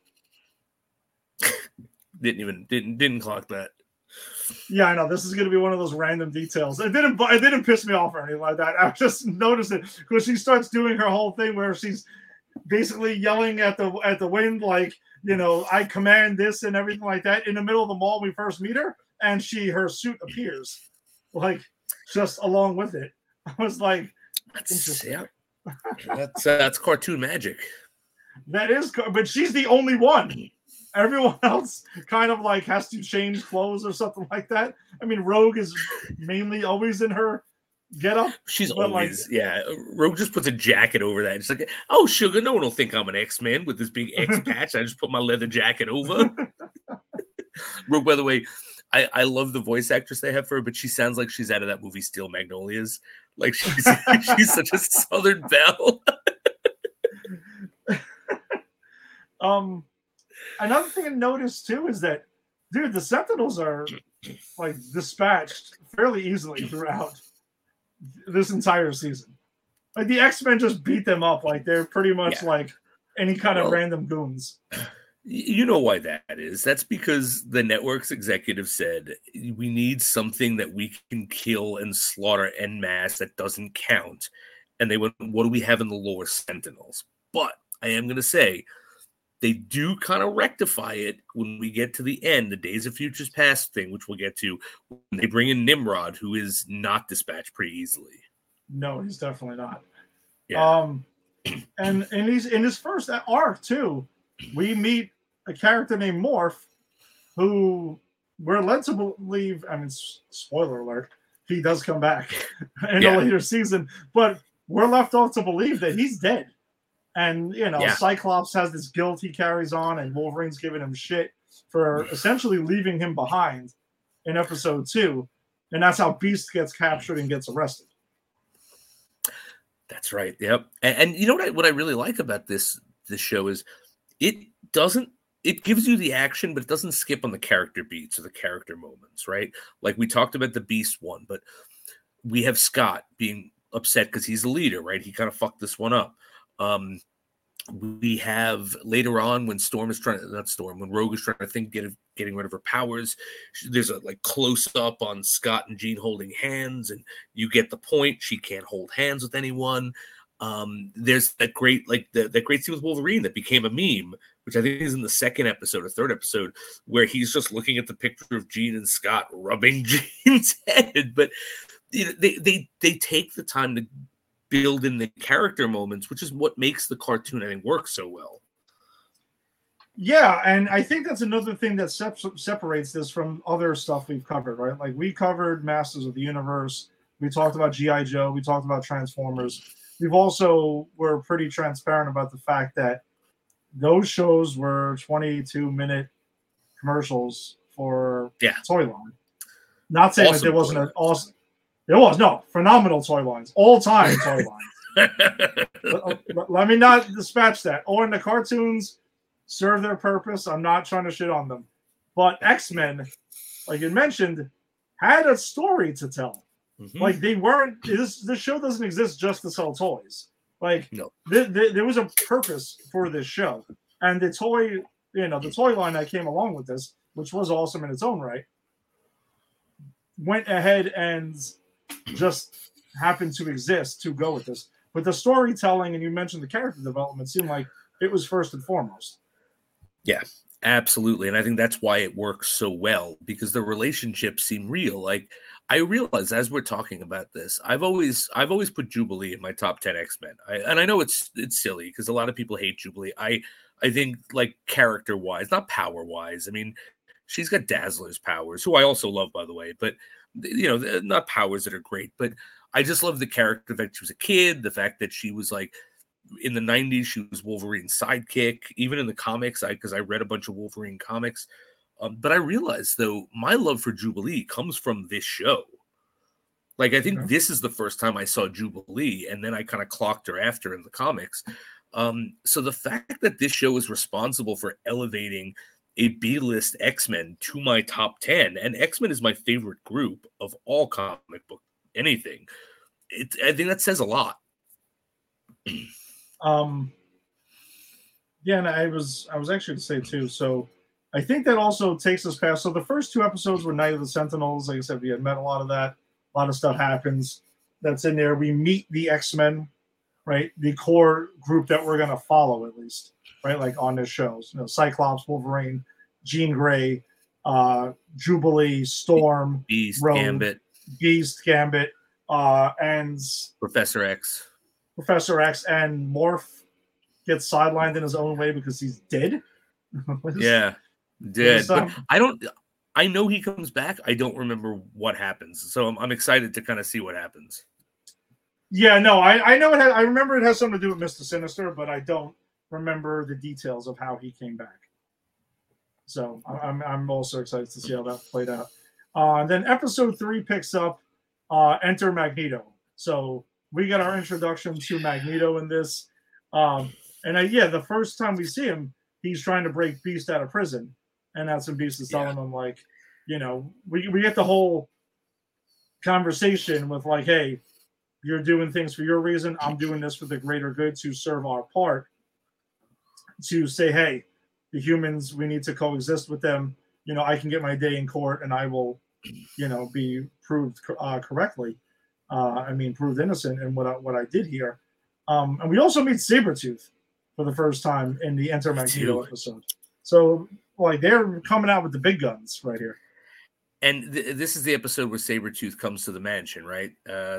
S4: Didn't clock that.
S3: Yeah, I know. This is going to be one of those random details. It didn't piss me off or anything like that. I just noticed it because she starts doing her whole thing where she's basically yelling at the wind, like, you know, I command this and everything like that in the middle of the mall when we first meet her, and her suit appears, like, just along with it. I was like,
S4: that's cartoon magic.
S3: That is, but she's the only one. Everyone else kind of like has to change clothes or something like that. I mean, Rogue is mainly always in her getup.
S4: She's always, like, yeah. Rogue just puts a jacket over that. It's like, oh, sugar, no one will think I'm an X-Man with this big X patch. I just put my leather jacket over. Rogue, by the way, I love the voice actress they have for her, but she sounds like she's out of that movie Steel Magnolias. Like she's such a Southern belle.
S3: Another thing I noticed too is that, dude, the Sentinels are like dispatched fairly easily throughout this entire season. Like the X-Men just beat them up. Like they're pretty much like any kind of random goons.
S4: You know why that is? That's because the network's executive said we need something that we can kill and slaughter en masse that doesn't count. And they went, what do we have in the lore? Sentinels. But I am going to say, they do kind of rectify it when we get to the end, the Days of Futures Past thing, which we'll get to, when they bring in Nimrod, who is not dispatched pretty easily.
S3: No, he's definitely not.
S4: Yeah.
S3: And in his first arc, too, we meet a character named Morph, who we're led to believe, I mean, spoiler alert, he does come back in a later season, but we're left off to believe that he's dead. And, you know, Cyclops has this guilt he carries on, and Wolverine's giving him shit for essentially leaving him behind in episode 2. And that's how Beast gets captured and gets arrested.
S4: That's right. Yep. And you know what I really like about this show is it gives you the action, but it doesn't skip on the character beats or the character moments, right? Like we talked about the Beast one, but we have Scott being upset because he's the leader, right? He kind of fucked this one up. We have later on when when Rogue is trying to think getting rid of her powers, there's a like close up on Scott and Jean holding hands, and you get the point. She can't hold hands with anyone. There's that great that great scene with Wolverine that became a meme, which I think is in the second episode or third episode, where he's just looking at the picture of Jean and Scott rubbing Jean's head. But you know, they take the time to build in the character moments, which is what makes the cartoon, I think, work so well.
S3: Yeah, and I think that's another thing that separates this from other stuff we've covered, right? Like we covered Masters of the Universe, we talked about G.I. Joe, we talked about Transformers. We've also were pretty transparent about the fact that those shows were 22-minute commercials for Toyline. Not saying that there wasn't an awesome. It was, no, phenomenal toy lines. All-time toy lines. Let me not dispatch that. Or in the cartoons, serve their purpose. I'm not trying to shit on them. But X-Men, like you mentioned, had a story to tell. Mm-hmm. Like they weren't, this show doesn't exist just to sell toys. Like there was a purpose for this show. And the toy line that came along with this, which was awesome in its own right, went ahead and just happened to exist to go with this. But the storytelling, and you mentioned the character development, seemed like it was first and foremost.
S4: Yeah, absolutely. And I think that's why it works so well, because the relationships seem real. Like I realize as we're talking about this, I've always put Jubilee in my top 10 X-Men. And I know it's silly because a lot of people hate Jubilee. I think like character wise, not power wise. I mean, she's got Dazzler's powers, who I also love, by the way, but you know, not powers that are great, but I just love the character that she was a kid, the fact that she was like in the 90s, she was Wolverine's sidekick, even in the comics, because I read a bunch of Wolverine comics. But I realized, though, my love for Jubilee comes from this show. Like, I think this is the first time I saw Jubilee, and then I kind of clocked her after in the comics. So the fact that this show is responsible for elevating a B-list X-Men to my top 10, and X-Men is my favorite group of all comic book anything. I think that says a lot.
S3: Yeah, and I was actually to say too. So I think that also takes us past. So the first 2 episodes were Night of the Sentinels. Like I said, we had met a lot of that. A lot of stuff happens that's in there. We meet the X-Men, right? The core group that we're going to follow, at least, right? Like on this show. You know, Cyclops, Wolverine, Jean Grey, Jubilee, Storm,
S4: Beast,
S3: Rogue, Gambit, and
S4: Professor X.
S3: And Morph gets sidelined in his own way because he's dead.
S4: Dead. But I know he comes back. I don't remember what happens, so I'm excited to kind of see what happens.
S3: Yeah, no, I know it. I remember it has something to do with Mr. Sinister, but I don't remember the details of how he came back. So I'm also excited to see how that played out. Then episode 3 picks up Enter Magneto. So we got our introduction to Magneto in this. The first time we see him, he's trying to break Beast out of prison. And that's when Beast is telling him, like, you know, we get the whole conversation with, like, hey, you're doing things for your reason. I'm doing this for the greater good to serve our part. To say, hey, the humans, we need to coexist with them. You know, I can get my day in court and I will, you know, be proved correctly. Proved innocent in what I did here. And we also meet Sabretooth for the first time in the Enter Magneto episode. So, like, they're coming out with the big guns right here.
S4: And this is the episode where Sabretooth comes to the mansion, right?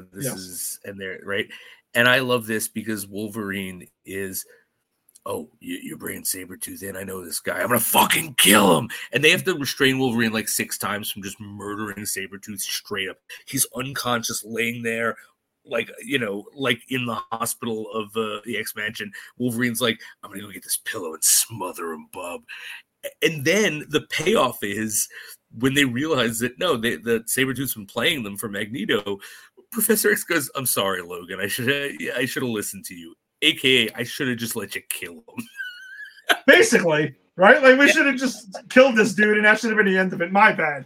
S4: Right? And I love this because Wolverine is, you're bringing Sabretooth in. I know this guy. I'm going to fucking kill him. And they have to restrain Wolverine like 6 times from just murdering Sabretooth straight up. He's unconscious, laying there, like, you know, like in the hospital of the X-Mansion. Wolverine's like, I'm going to go get this pillow and smother him, bub. And then the payoff is when they realize that, no, the Sabretooth's been playing them for Magneto. Professor X goes, I'm sorry, Logan. I should have listened to you. AKA, I should have just let you kill him.
S3: Basically, right? Like, we should have just killed this dude, and that should have been the end of it. My bad.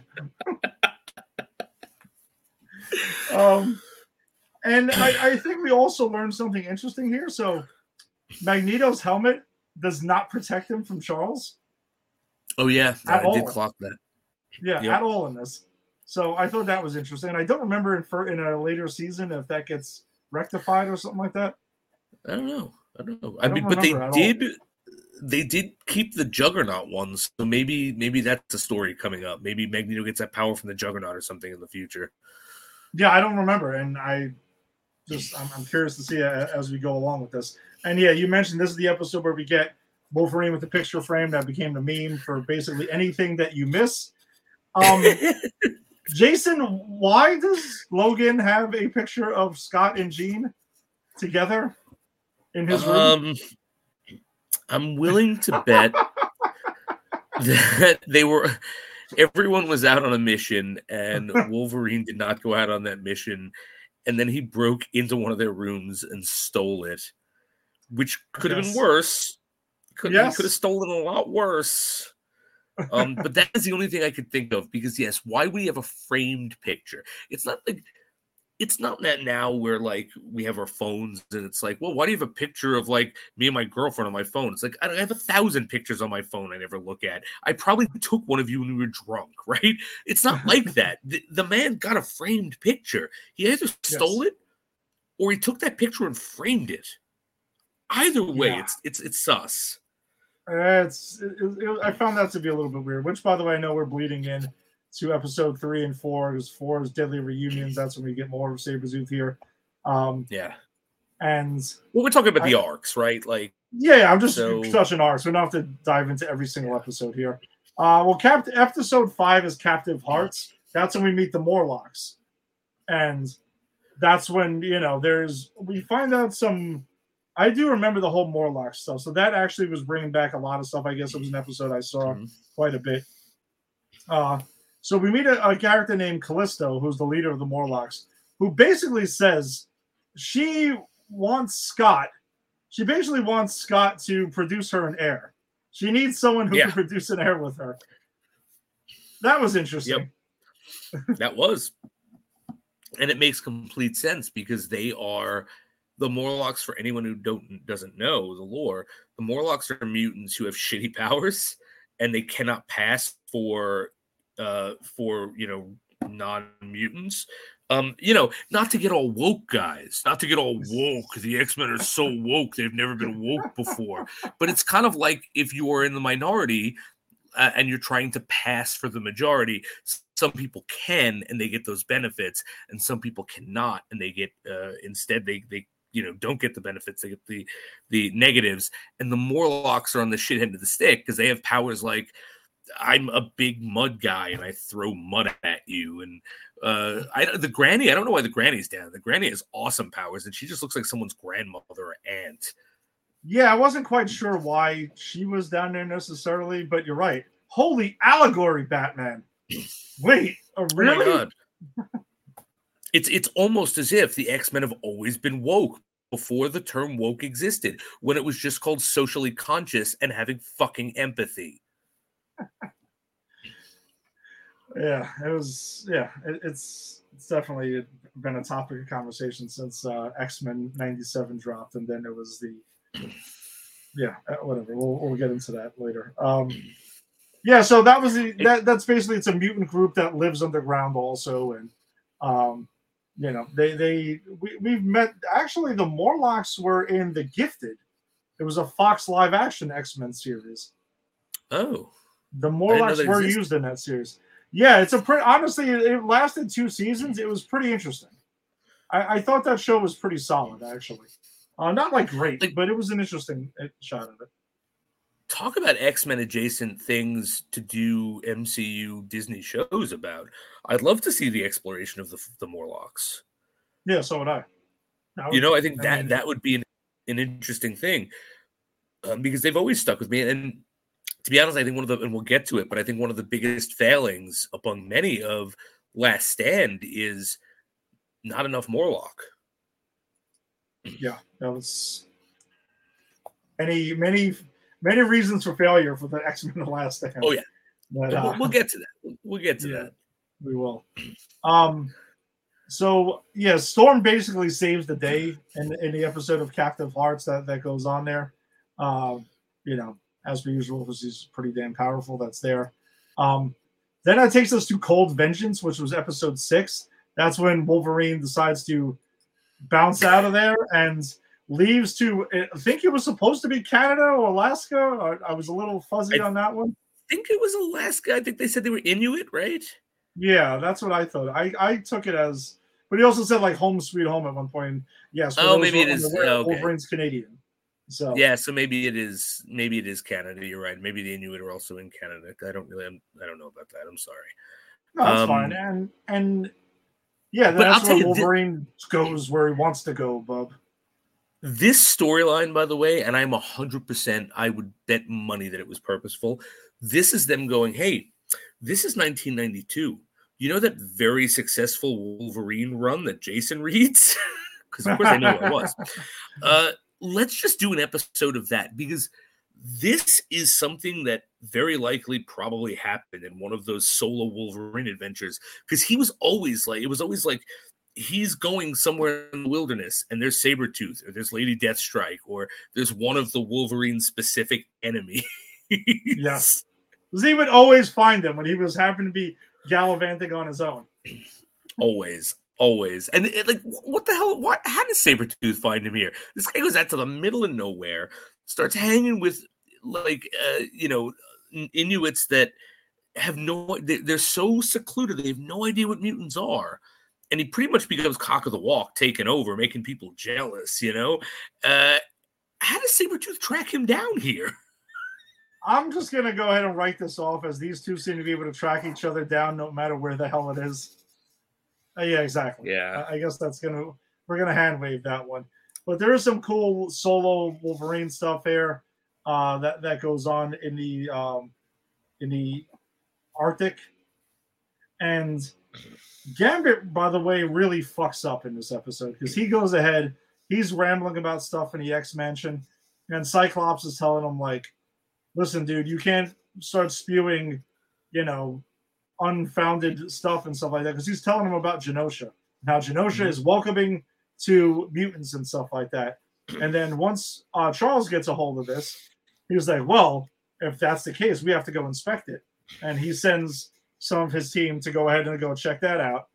S3: And I think we also learned something interesting here. So Magneto's helmet does not protect him from Charles.
S4: Oh, yeah. I did clock that.
S3: Yeah, at all in this. So I thought that was interesting. I don't remember in a later season if that gets rectified or something like that.
S4: I don't know. But they did keep the Juggernaut ones, so maybe that's a story coming up. Maybe Magneto gets that power from the Juggernaut or something in the future.
S3: Yeah, I don't remember, and I'm curious to see as we go along with this. And yeah, you mentioned this is the episode where we get Wolverine with the picture frame that became the meme for basically anything that you miss. Jason, why does Logan have a picture of Scott and Jean together in his room?
S4: I'm willing to bet that everyone was out on a mission and Wolverine did not go out on that mission. And then he broke into one of their rooms and stole it, which could have been worse. He could have stolen a lot worse. But that is the only thing I could think of because, yes, why would he have a framed picture? It's not that now where, like, we have our phones and it's like, well, why do you have a picture of, like, me and my girlfriend on my phone? It's like, I have 1,000 pictures on my phone I never look at. I probably took one of you when we were drunk, right? It's not like that. The man got a framed picture. He either stole it or he took that picture and framed it. Either way, it's sus.
S3: I found that to be a little bit weird, which, by the way, I know we're bleeding in to episode 3 and 4 because 4 is Deadly Reunions. That's when we get more of Sabretooth here. And
S4: we're talking about the arcs, right? Like,
S3: I'm just touching arcs. We don't have to dive into every single episode here. Episode 5 is Captive Hearts. That's when we meet the Morlocks, and that's when we find out some. I do remember the whole Morlock stuff, so that actually was bringing back a lot of stuff. I guess it was an episode I saw quite a bit. So we meet a character named Callisto, who's the leader of the Morlocks, who basically says she basically wants Scott to produce her an heir. She needs someone who can produce an heir with her. That was interesting.
S4: Yep. That was. And it makes complete sense because they are the Morlocks. For anyone who doesn't know the lore, the Morlocks are mutants who have shitty powers and they cannot pass for non-mutants. Not to get all woke, guys, not to get all woke. The X-Men are so woke, they've never been woke before. But it's kind of like if you are in the minority and you're trying to pass for the majority, some people can and they get those benefits, and some people cannot and they get instead they don't get the benefits, they get the negatives. And the Morlocks are on the shit end of the stick because they have powers like, I'm a big mud guy and I throw mud at you. And the granny, I don't know why the granny's down. The granny has awesome powers and she just looks like someone's grandmother or aunt.
S3: Yeah, I wasn't quite sure why she was down there necessarily, but you're right. Holy allegory, Batman. Wait, really?
S4: Oh my God. It's almost as if the X-Men have always been woke before the term woke existed, when it was just called socially conscious and having fucking empathy.
S3: Yeah, it was. Yeah, it's definitely been a topic of conversation since X-Men '97 dropped, and then it was whatever. We'll get into that later. Yeah, so that was that's basically, it's a mutant group that lives underground also, and we've met. Actually, the Morlocks were in The Gifted. It was a Fox live action X-Men series.
S4: Oh,
S3: the Morlocks were used in that series. Yeah, it's honestly, it lasted 2 seasons. It was pretty interesting. I thought that show was pretty solid, actually. Not like great, but it was an interesting shot of it.
S4: Talk about X-Men adjacent things to do MCU Disney shows about. I'd love to see the exploration of the Morlocks.
S3: Yeah, so would I.
S4: I think that would be an interesting thing because they've always stuck with me. And to be honest, I think and we'll get to it, but I think one of the biggest failings among many of Last Stand is not enough Morlock.
S3: Yeah, that was many reasons for failure for the X-Men The Last Stand.
S4: Oh yeah, but we'll get to that. We'll get to that.
S3: We will. So yeah, Storm basically saves the day in the episode of Captive Hearts that goes on there. As per usual, because he's pretty damn powerful. That's there. Then that takes us to Cold Vengeance, which was episode 6. That's when Wolverine decides to bounce out of there and leaves to, I think it was supposed to be Canada or Alaska. I was a little fuzzy on that one.
S4: I think it was Alaska. I think they said they were Inuit, right?
S3: Yeah, that's what I thought. I took it as, but he also said like home sweet home at one point. Yes.
S4: Yeah, maybe it is.
S3: Wolverine's Canadian. So
S4: yeah, so maybe it is Canada. You're right. Maybe the Inuit are also in Canada. I don't know about that. I'm sorry.
S3: No, that's fine. And yeah, that's where Wolverine goes where he wants to go, bub.
S4: This storyline, by the way, and I'm 100%, I would bet money that it was purposeful. This is them going, hey, this is 1992. You know that very successful Wolverine run that Jason reads? Because of course I know it was. Let's just do an episode of that, because this is something that very likely probably happened in one of those solo Wolverine adventures, because it was always like he's going somewhere in the wilderness and there's Sabretooth or there's Lady Deathstrike or there's one of the Wolverine specific enemies.
S3: Yes. Because he would always find them when he was happened to be gallivanting on his own.
S4: Always. And what the hell? How does Sabretooth find him here? This guy goes out to the middle of nowhere, starts hanging with Inuits that have they're so secluded, they have no idea what mutants are. And he pretty much becomes cock of the walk, taking over, making people jealous, How does Sabretooth track him down here?
S3: I'm just going to go ahead and write this off as these two seem to be able to track each other down no matter where the hell it is. Yeah, exactly.
S4: Yeah.
S3: I guess we're going to hand wave that one. But there is some cool solo Wolverine stuff here that goes on in the Arctic. And Gambit, by the way, really fucks up in this episode because he goes ahead, he's rambling about stuff in the X Mansion, and Cyclops is telling him, like, listen, dude, you can't start spewing, unfounded stuff and stuff like that, because he's telling him about Genosha. Now, Genosha is welcoming to mutants and stuff like that. And then once Charles gets a hold of this, he was like, well, if that's the case, we have to go inspect it. And he sends some of his team to go ahead and go check that out.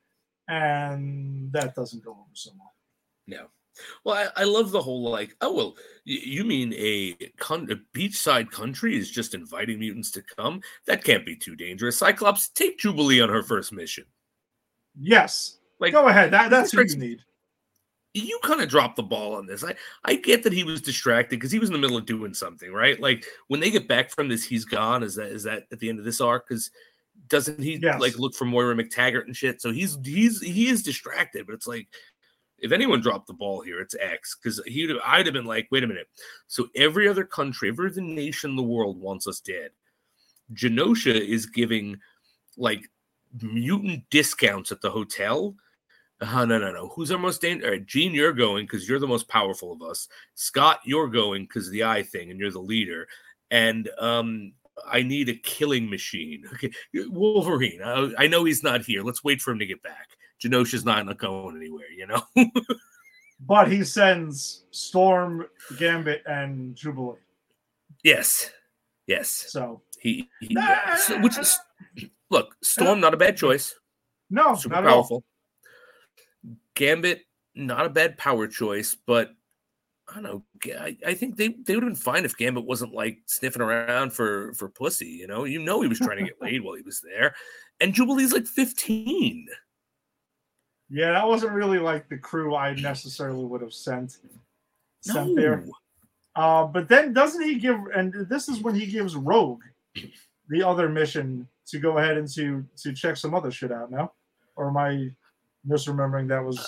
S3: And that doesn't go over so well.
S4: No. Well, I love the whole, like, oh, well, you mean a beachside country is just inviting mutants to come? That can't be too dangerous. Cyclops, take Jubilee on her first mission.
S3: Yes. Like, go ahead. That's what you need.
S4: You kind of dropped the ball on this. I get that he was distracted because he was in the middle of doing something, right? Like, when they get back from this, he's gone. Is that at the end of this arc? Because doesn't he like look for Moira McTaggart and shit? So he is distracted, but it's like, if anyone dropped the ball here, it's X, because I'd have been like, wait a minute. So every other country, every other nation in the world wants us dead. Genosha is giving like mutant discounts at the hotel. No. Who's our most dangerous? All right, Jean, you're going because you're the most powerful of us. Scott, you're going because of the eye thing and you're the leader. And I need a killing machine. Okay, Wolverine. I know he's not here. Let's wait for him to get back. Genosha's not going anywhere,
S3: But he sends Storm, Gambit, and Jubilee.
S4: Yes.
S3: So
S4: which is, look, Storm, not a bad choice.
S3: No,
S4: super
S3: not
S4: powerful.
S3: At all.
S4: Gambit, not a bad power choice, but I don't know. I think they would have been fine if Gambit wasn't like sniffing around for pussy. He was trying to get laid while he was there, and Jubilee's like 15.
S3: Yeah, that wasn't really like the crew I necessarily would have sent there. But then doesn't he give? And this is when he gives Rogue the other mission to go ahead and to check some other shit out. No, or am I misremembering? That was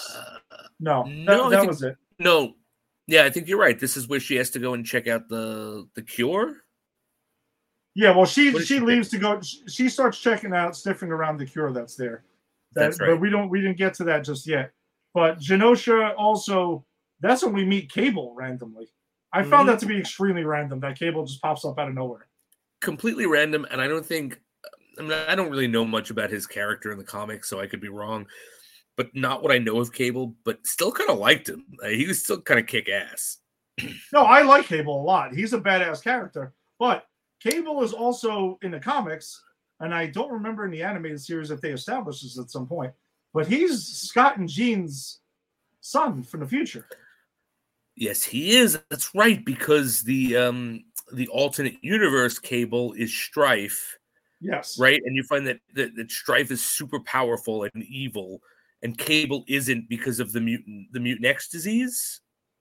S3: that was it.
S4: No, yeah, I think you're right. This is where she has to go and check out the cure.
S3: Yeah, well, she leaves to go. She starts checking out, sniffing around the cure that's there.
S4: That's right.
S3: But we didn't get to that just yet. But Genosha also, that's when we meet Cable randomly. I found that to be extremely random. That Cable just pops up out of nowhere.
S4: Completely random, and I don't really know much about his character in the comics, so I could be wrong. But not what I know of Cable, but still kind of liked him. He was still kind of kick ass.
S3: No, I like Cable a lot. He's a badass character. But Cable is also in the comics, and I don't remember in the animated series if they established this at some point, but he's Scott and Jean's son from the future.
S4: Yes, he is. That's right, because the alternate universe Cable is Strife.
S3: Yes.
S4: Right? And you find that Strife is super powerful and evil, and Cable isn't because of the mutant X disease?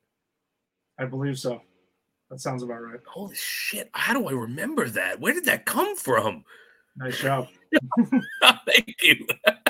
S4: I
S3: believe so. That sounds about right.
S4: Holy shit. How do I remember that? Where did that come from?
S3: Nice job.
S4: Thank you.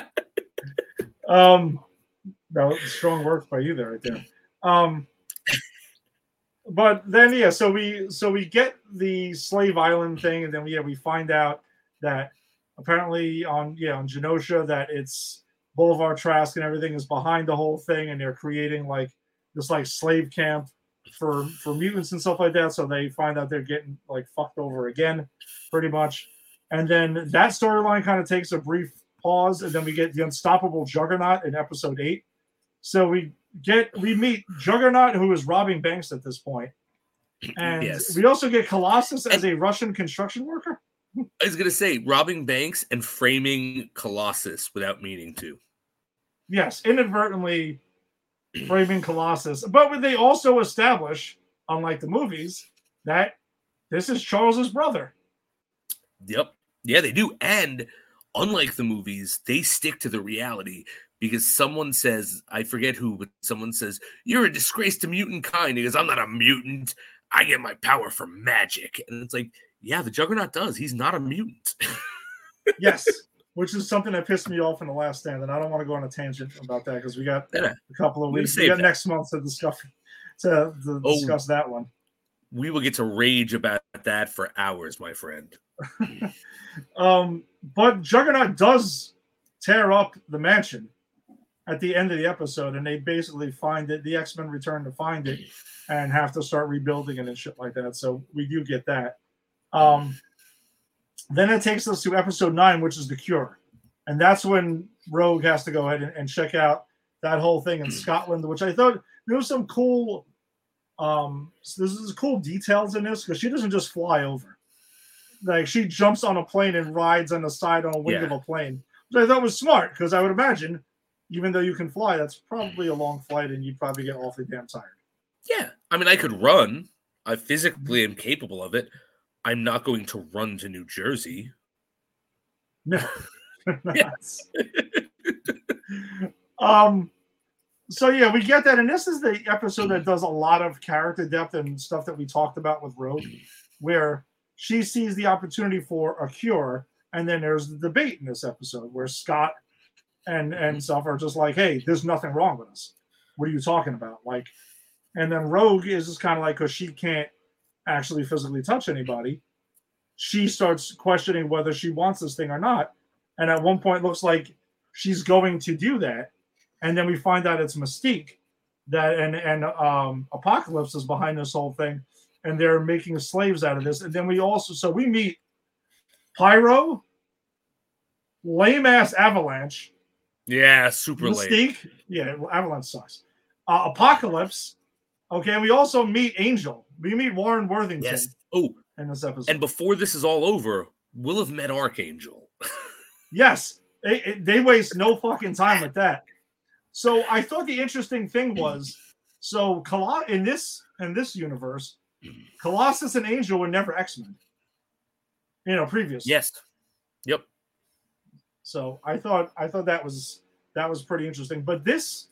S3: No, strong work by you there right there. But then so we get the Slave Island thing, and then we find out that apparently on Genosha that it's Boulevard Trask and everything is behind the whole thing, and they're creating like this like slave camp for mutants and stuff like that. So they find out they're getting like fucked over again, pretty much. And then that storyline kind of takes a brief pause, and then we get the Unstoppable Juggernaut in episode 8. So we meet Juggernaut, who is robbing banks at this point. And we also get Colossus as a Russian construction worker.
S4: I was going to say robbing banks and framing Colossus without meaning to.
S3: Yes, inadvertently framing Colossus. But they also establish, unlike the movies, that this is Charles's brother.
S4: Yep. Yeah, they do. And unlike the movies, they stick to the reality, because someone says, I forget who, but someone says, you're a disgrace to mutant kind. He goes, I'm not a mutant. I get my power from magic. And it's like, yeah, the Juggernaut does. He's not a mutant.
S3: Yes, which is something that pissed me off in The Last Stand. And I don't want to go on a tangent about that because we got a couple of weeks. We got next month to discuss that one.
S4: We will get to rage about that for hours, my friend.
S3: But Juggernaut does tear up the mansion at the end of the episode, and they basically find it. The X-Men return to find it and have to start rebuilding it and shit like that. So we do get that. Then it takes us to episode 9, which is The Cure. And that's when Rogue has to go ahead and check out that whole thing in Scotland, which I thought there was some cool there's cool details in this, because she doesn't just fly over. Like, she jumps on a plane and rides on the side on a wing of a plane, which I thought was smart, because I would imagine, even though you can fly, that's probably a long flight and you'd probably get awfully damn tired.
S4: Yeah. I mean, I could run. I physically am capable of it. I'm not going to run to New Jersey.
S3: No. So yeah, we get that, and this is the episode that does a lot of character depth and stuff that we talked about with Rogue, where she sees the opportunity for a cure, and then there's the debate in this episode where Scott and stuff are just like, hey, there's nothing wrong with us. What are you talking about? Like, and then Rogue is just kind of like, because she can't actually physically touch anybody, she starts questioning whether she wants this thing or not. And at one point, it looks like she's going to do that. And then we find out it's Mystique that and Apocalypse is behind this whole thing, and they're making slaves out of this. And then we meet Pyro, lame ass Avalanche.
S4: Yeah, super
S3: Mystique. Lame. Yeah, Avalanche sucks. Apocalypse. Okay, and we also meet Angel. We meet Warren Worthington.
S4: Yes. Oh,
S3: in this episode.
S4: And before this is all over, we'll have met Archangel.
S3: Yes, they waste no fucking time with that. So I thought the interesting thing was, so in this universe, Colossus and Angel were never X-Men. Previously.
S4: Yes. Yep.
S3: So I thought that was pretty interesting. But this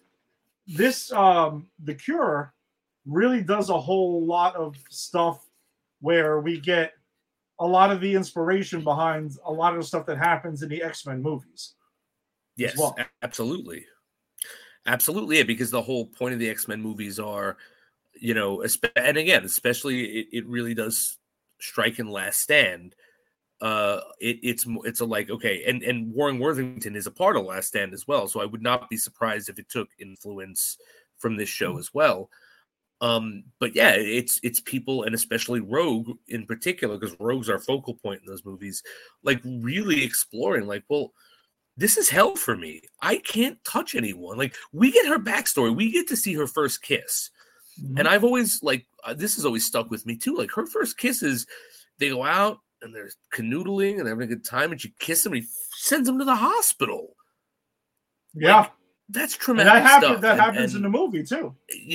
S3: The Cure really does a whole lot of stuff where we get a lot of the inspiration behind a lot of the stuff that happens in the X-Men movies.
S4: Yes,
S3: well.
S4: Absolutely. Absolutely, yeah, because the whole point of the X-Men movies are, and again, especially it really does strike in Last Stand. It's a like, okay, and Warren Worthington is a part of Last Stand as well, so I would not be surprised if it took influence from this show as well. But yeah, it's people, and especially Rogue in particular, because Rogue's our focal point in those movies, like really exploring, like, well, this is hell for me. I can't touch anyone. Like, we get her backstory. We get to see her first kiss. Mm-hmm. And I've always, this has always stuck with me too. Like, her first kiss is, they go out and they're canoodling and having a good time, and she kisses him and he sends him to the hospital.
S3: Yeah.
S4: Like, that's traumatic stuff.
S3: That happens in the movie too.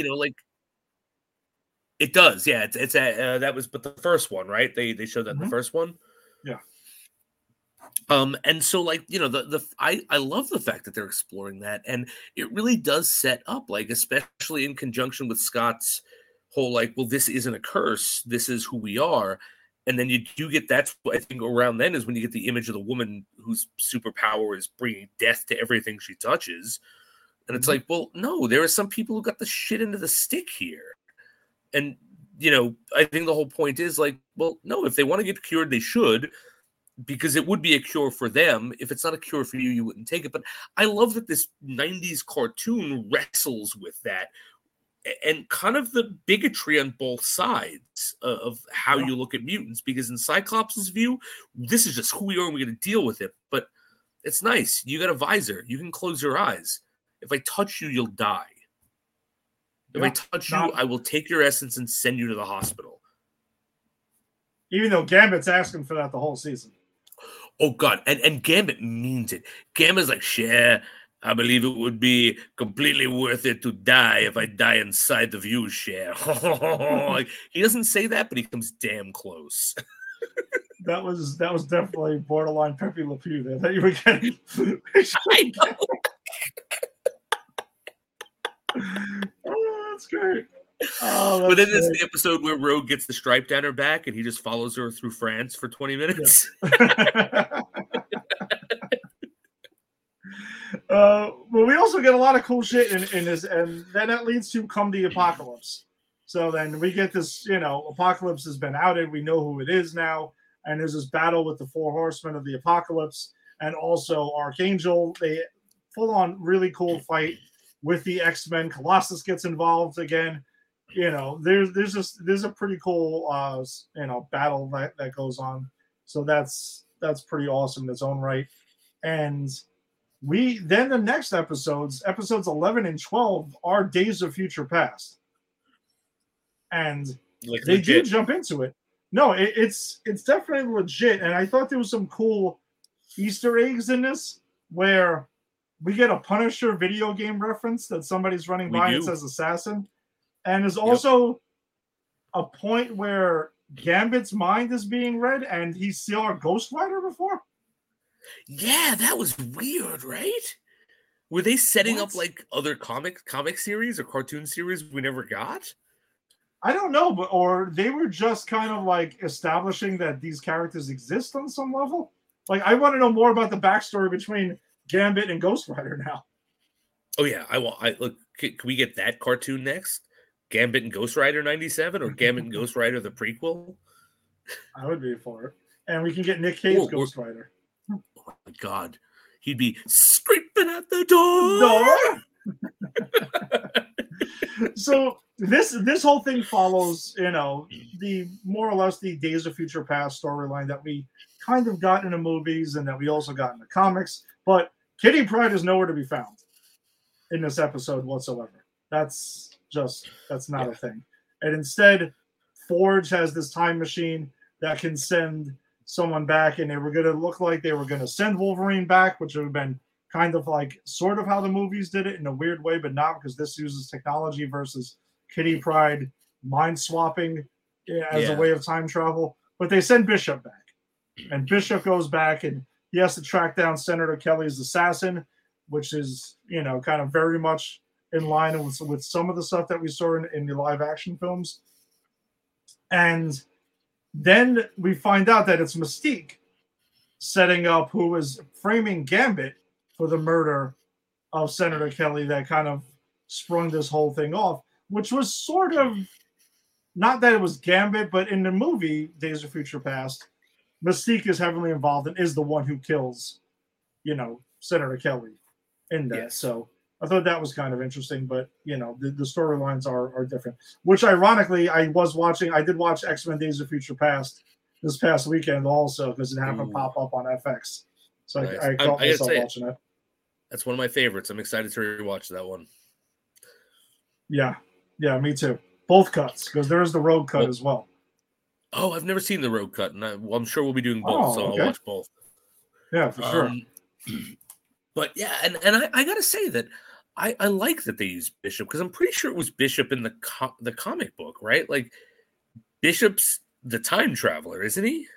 S4: It does. Yeah. That was, but the first one, right? They showed that in the first one.
S3: Yeah.
S4: And so, I love the fact that they're exploring that, and it really does set up, especially in conjunction with Scott's whole, well, this isn't a curse, this is who we are. And then you do get, that's what I think around then is when you get the image of the woman whose superpower is bringing death to everything she touches. And it's like, well, no, there are some people who got the shit into the stick here. And, I think the whole point is well, no, if they want to get cured, they should, because it would be a cure for them. If it's not a cure for you, you wouldn't take it. But I love that this 90s cartoon wrestles with that and kind of the bigotry on both sides of how you look at mutants, because in Cyclops' view, this is just who we are and we're going to deal with it. But it's nice. You got a visor. You can close your eyes. If I touch you, you'll die. If I touch you, I will take your essence and send you to the hospital.
S3: Even though Gambit's asking for that the whole season.
S4: Oh, God. And Gambit means it. Gambit's like, Cher, I believe it would be completely worth it to die if I die inside of you, Cher. He doesn't say that, but he comes damn close.
S3: That was definitely borderline Pepe Le Pew there that you were getting.
S4: I know.
S3: Oh, that's great.
S4: But then there's the episode where Rogue gets the stripe down her back and he just follows her through France for 20 minutes.
S3: Yeah. But we also get a lot of cool shit in this, and then that leads to come the apocalypse. So then we get this, Apocalypse has been outed. We know who it is now. And there's this battle with the 4 horsemen of the apocalypse. and also Archangel. They full on really cool fight with the X-Men. Colossus gets involved again. There's a pretty cool battle that goes on. So that's pretty awesome in its own right. And then the next episodes 11 and 12 are Days of Future Past. And they do jump into it. No, it's definitely legit. And I thought there was some cool Easter eggs in this where we get a Punisher video game reference that somebody's running by and says assassin. And there's also a point where Gambit's mind is being read and he saw a Ghost Rider before.
S4: Yeah, that was weird, right? Were they setting up like other comic series or cartoon series we never got?
S3: I don't know, or they were just kind of like establishing that these characters exist on some level. Like, I want to know more about the backstory between Gambit and Ghost Rider now.
S4: Oh yeah, look. Can we get that cartoon next? Gambit and Ghost Rider '97 or Gambit and Ghost Rider the prequel?
S3: I would be for it, and we can get Nick Cage's Ghost Rider.
S4: Oh my God, he'd be scraping at the door.
S3: So this whole thing follows, the more or less the Days of Future Past storyline that we kind of got in the movies and that we also got in the comics. But Kitty Pryde is nowhere to be found in this episode whatsoever. That's not a thing. And instead, Forge has this time machine that can send someone back, and they were going to look like they were going to send Wolverine back, which would have been kind of like sort of how the movies did it in a weird way, but not, because this uses technology versus Kitty Pryde mind swapping as a way of time travel. But they send Bishop back, and Bishop goes back and he has to track down Senator Kelly's assassin, which is, kind of very much in line with some of the stuff that we saw in the live action films. And then we find out that it's Mystique setting up, who is framing Gambit for the murder of Senator Kelly, that kind of sprung this whole thing off, which was sort of, not that it was Gambit, but in the movie Days of Future Past, Mystique is heavily involved and is the one who kills, Senator Kelly in that. Yes. So I thought that was kind of interesting, but the storylines are different. Which, ironically, I did watch X-Men Days of Future Past this past weekend also, because it happened to pop up on FX. So nice. I caught myself watching it.
S4: That's one of my favorites. I'm excited to rewatch that one.
S3: Yeah, me too. Both cuts, because there is the road cut as well.
S4: Oh, I've never seen the road cut, and I'm sure we'll be doing both, I'll watch both.
S3: Yeah, for sure.
S4: But yeah, and I gotta say that I like that they use Bishop, because I'm pretty sure it was Bishop in the comic book, right? Like, Bishop's the time traveler, isn't he?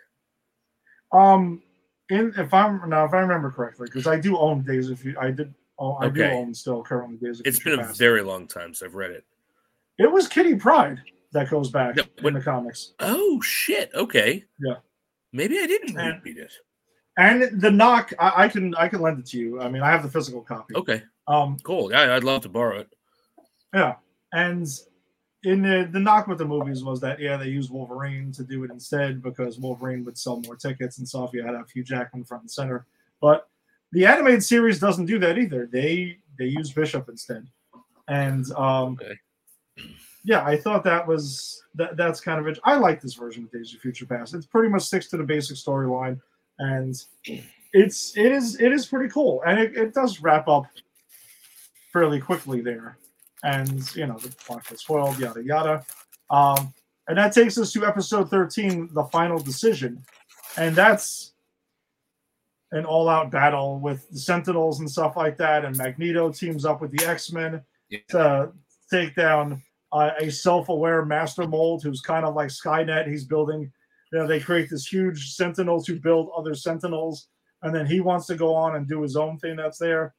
S3: If I remember correctly, because I do own Days of Future. I do own still currently Days of Future.
S4: It's been a very long time since I've read it.
S3: It was Kitty Pryde that goes back in the comics.
S4: Oh shit! Okay.
S3: Yeah.
S4: Maybe I didn't read it.
S3: And the knock, I can lend it to you. I mean, I have the physical copy.
S4: Okay. Cool. Yeah, I'd love to borrow it.
S3: Yeah, and in the knock with the movies was that they used Wolverine to do it instead, because Wolverine would sell more tickets and stuff. You had to have Hugh Jackman front and center, but the animated series doesn't do that either. They use Bishop instead, and yeah, I thought that's kind of it. I like this version of Days of Future Past. It pretty much sticks to the basic storyline, and it is pretty cool, and it does wrap up fairly quickly there. And the plot gets spoiled, yada yada, and that takes us to episode 13, The Final Decision, and that's an all-out battle with the Sentinels and stuff like that. And Magneto teams up with the X-Men to take down a self-aware Master Mold, who's kind of like Skynet. He's building, they create this huge Sentinels who build other Sentinels, and then he wants to go on and do his own thing that's there.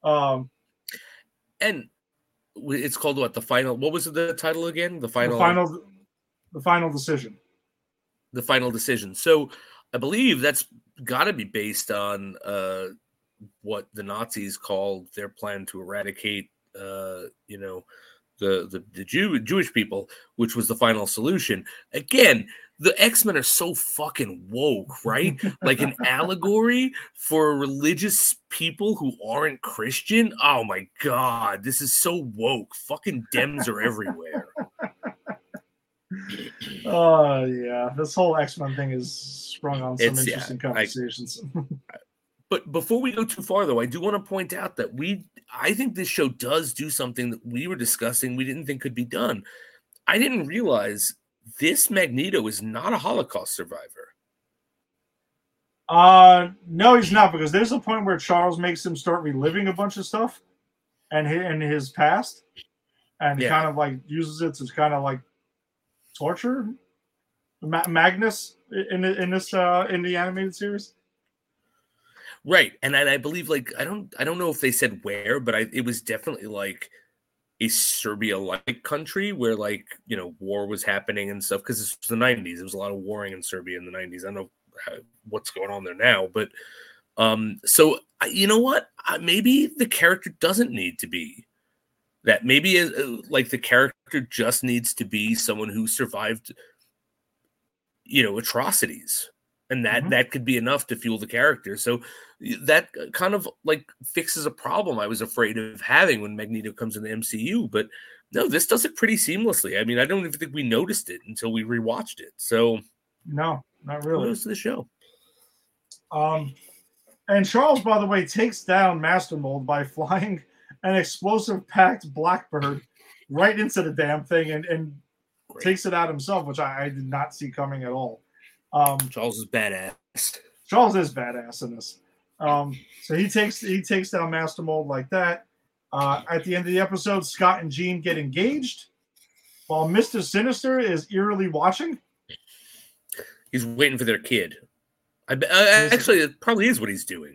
S4: And it's called what? What was the title again? The final decision. The final decision. So I believe that's got to be based on what the Nazis called their plan to eradicate, the the Jewish people, which was the final solution. Again, the X-Men are so fucking woke, right? Like an allegory for religious people who aren't Christian. Oh my God, this is so woke. Fucking Dems are everywhere.
S3: Oh, yeah. This whole X-Men thing is sprung on some interesting conversations.
S4: But before we go too far, though, I do want to point out that I think this show does do something that we were discussing we didn't think could be done. I didn't realize this Magneto is not a Holocaust survivor.
S3: No, he's not, because there's a point where Charles makes him start reliving a bunch of stuff and in his past, and kind of like uses it to kind of like torture Magnus in the animated series.
S4: Right, and I believe, like, I don't know if they said where, but it was definitely like a Serbia-like country where, like, you know, war was happening and stuff, because this was the 90s. There was a lot of warring in Serbia in the 90s. I don't know what's going on there now, but so you know what? Maybe the character doesn't need to be that. Maybe like the character just needs to be someone who survived, you know, atrocities. And that could be enough to fuel the character. So that kind of like fixes a problem I was afraid of having when Magneto comes in the MCU. But no, this does it pretty seamlessly. I mean, I don't even think we noticed it until we rewatched it. So
S3: no, not really.
S4: Kudos to the show.
S3: And Charles, by the way, takes down Master Mold by flying an explosive-packed Blackbird right into the damn thing and takes it out himself, which I did not see coming at all.
S4: Charles is badass.
S3: Charles is badass in this. So he takes down Master Mold like that. At the end of the episode, Scott and Jean get engaged, while Mr. Sinister is eerily watching.
S4: He's waiting for their kid. Actually, it probably is what he's doing.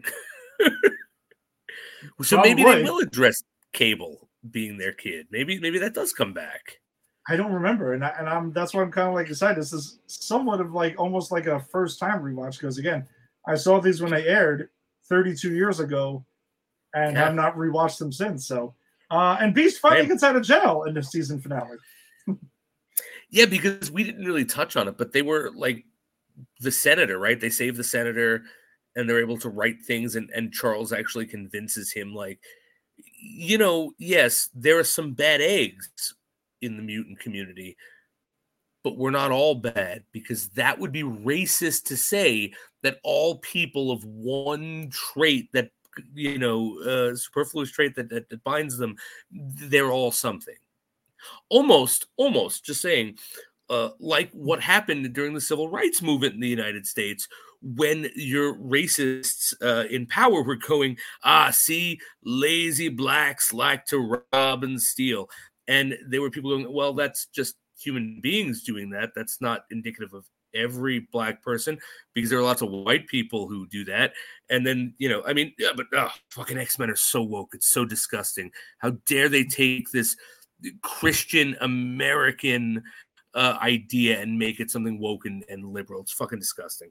S4: So maybe they will address Cable being their kid. Maybe that does come back.
S3: I don't remember, and I'm that's why I'm kind of like excited. This is somewhat of like almost like a first time rewatch, because again, I saw these when they aired 32 years ago, and have not rewatched them since. So, and Beast finally gets out of jail in the season finale.
S4: Yeah, because we didn't really touch on it, but they were like the senator, right? They saved the senator, and they're able to write things, and Charles actually convinces him, like, you know, yes, there are some bad eggs in the mutant community, but we're not all bad, because that would be racist to say that all people of one trait, that, you know, superfluous trait that binds them, they're all something. Almost just saying, like what happened during the civil rights movement in the United States, when your racists in power were going, see, lazy blacks like to rob and steal. And there were people going, well, that's just human beings doing that. That's not indicative of every black person, because there are lots of white people who do that. And then, you know, I mean, yeah, but fucking X-Men are so woke. It's so disgusting. How dare they take this Christian American idea and make it something woke and liberal? It's fucking disgusting.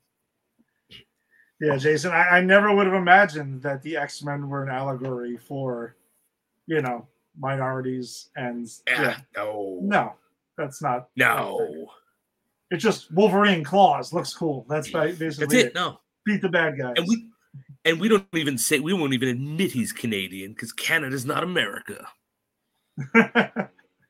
S3: Yeah, Jason, I never would have imagined that the X-Men were an allegory for, you know, minorities and no, that's not.
S4: No,
S3: it's just Wolverine claws. Looks cool. That's basically
S4: it. No,
S3: beat the bad guys.
S4: And we don't even say, we won't even admit he's Canadian, because Canada's not America.
S3: I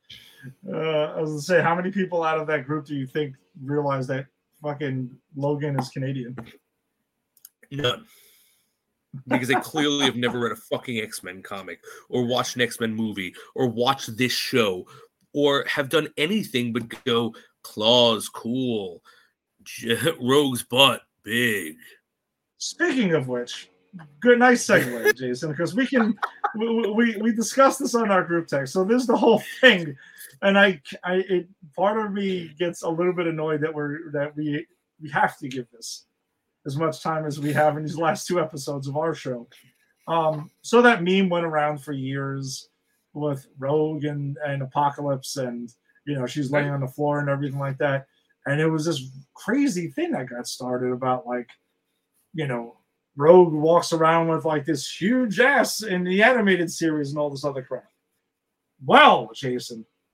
S3: was gonna say, how many people out of that group do you think realize that fucking Logan is Canadian?
S4: None. Because they clearly have never read a fucking X-Men comic, or watched an X-Men movie, or watched this show, or have done anything but go, claws cool, Rogue's butt big. It
S3: of which, good, nice segue, Jason, because we discussed this on our group text. So there's the whole thing, and part of me gets a little bit annoyed that we have to give this as much time as we have in these last two episodes of our show. So that meme went around for years with Rogue and Apocalypse, and, you know, she's laying on the floor and everything like that. And it was this crazy thing that got started about, like, you know, Rogue walks around with like this huge ass in the animated series and all this other crap. Well, Jason,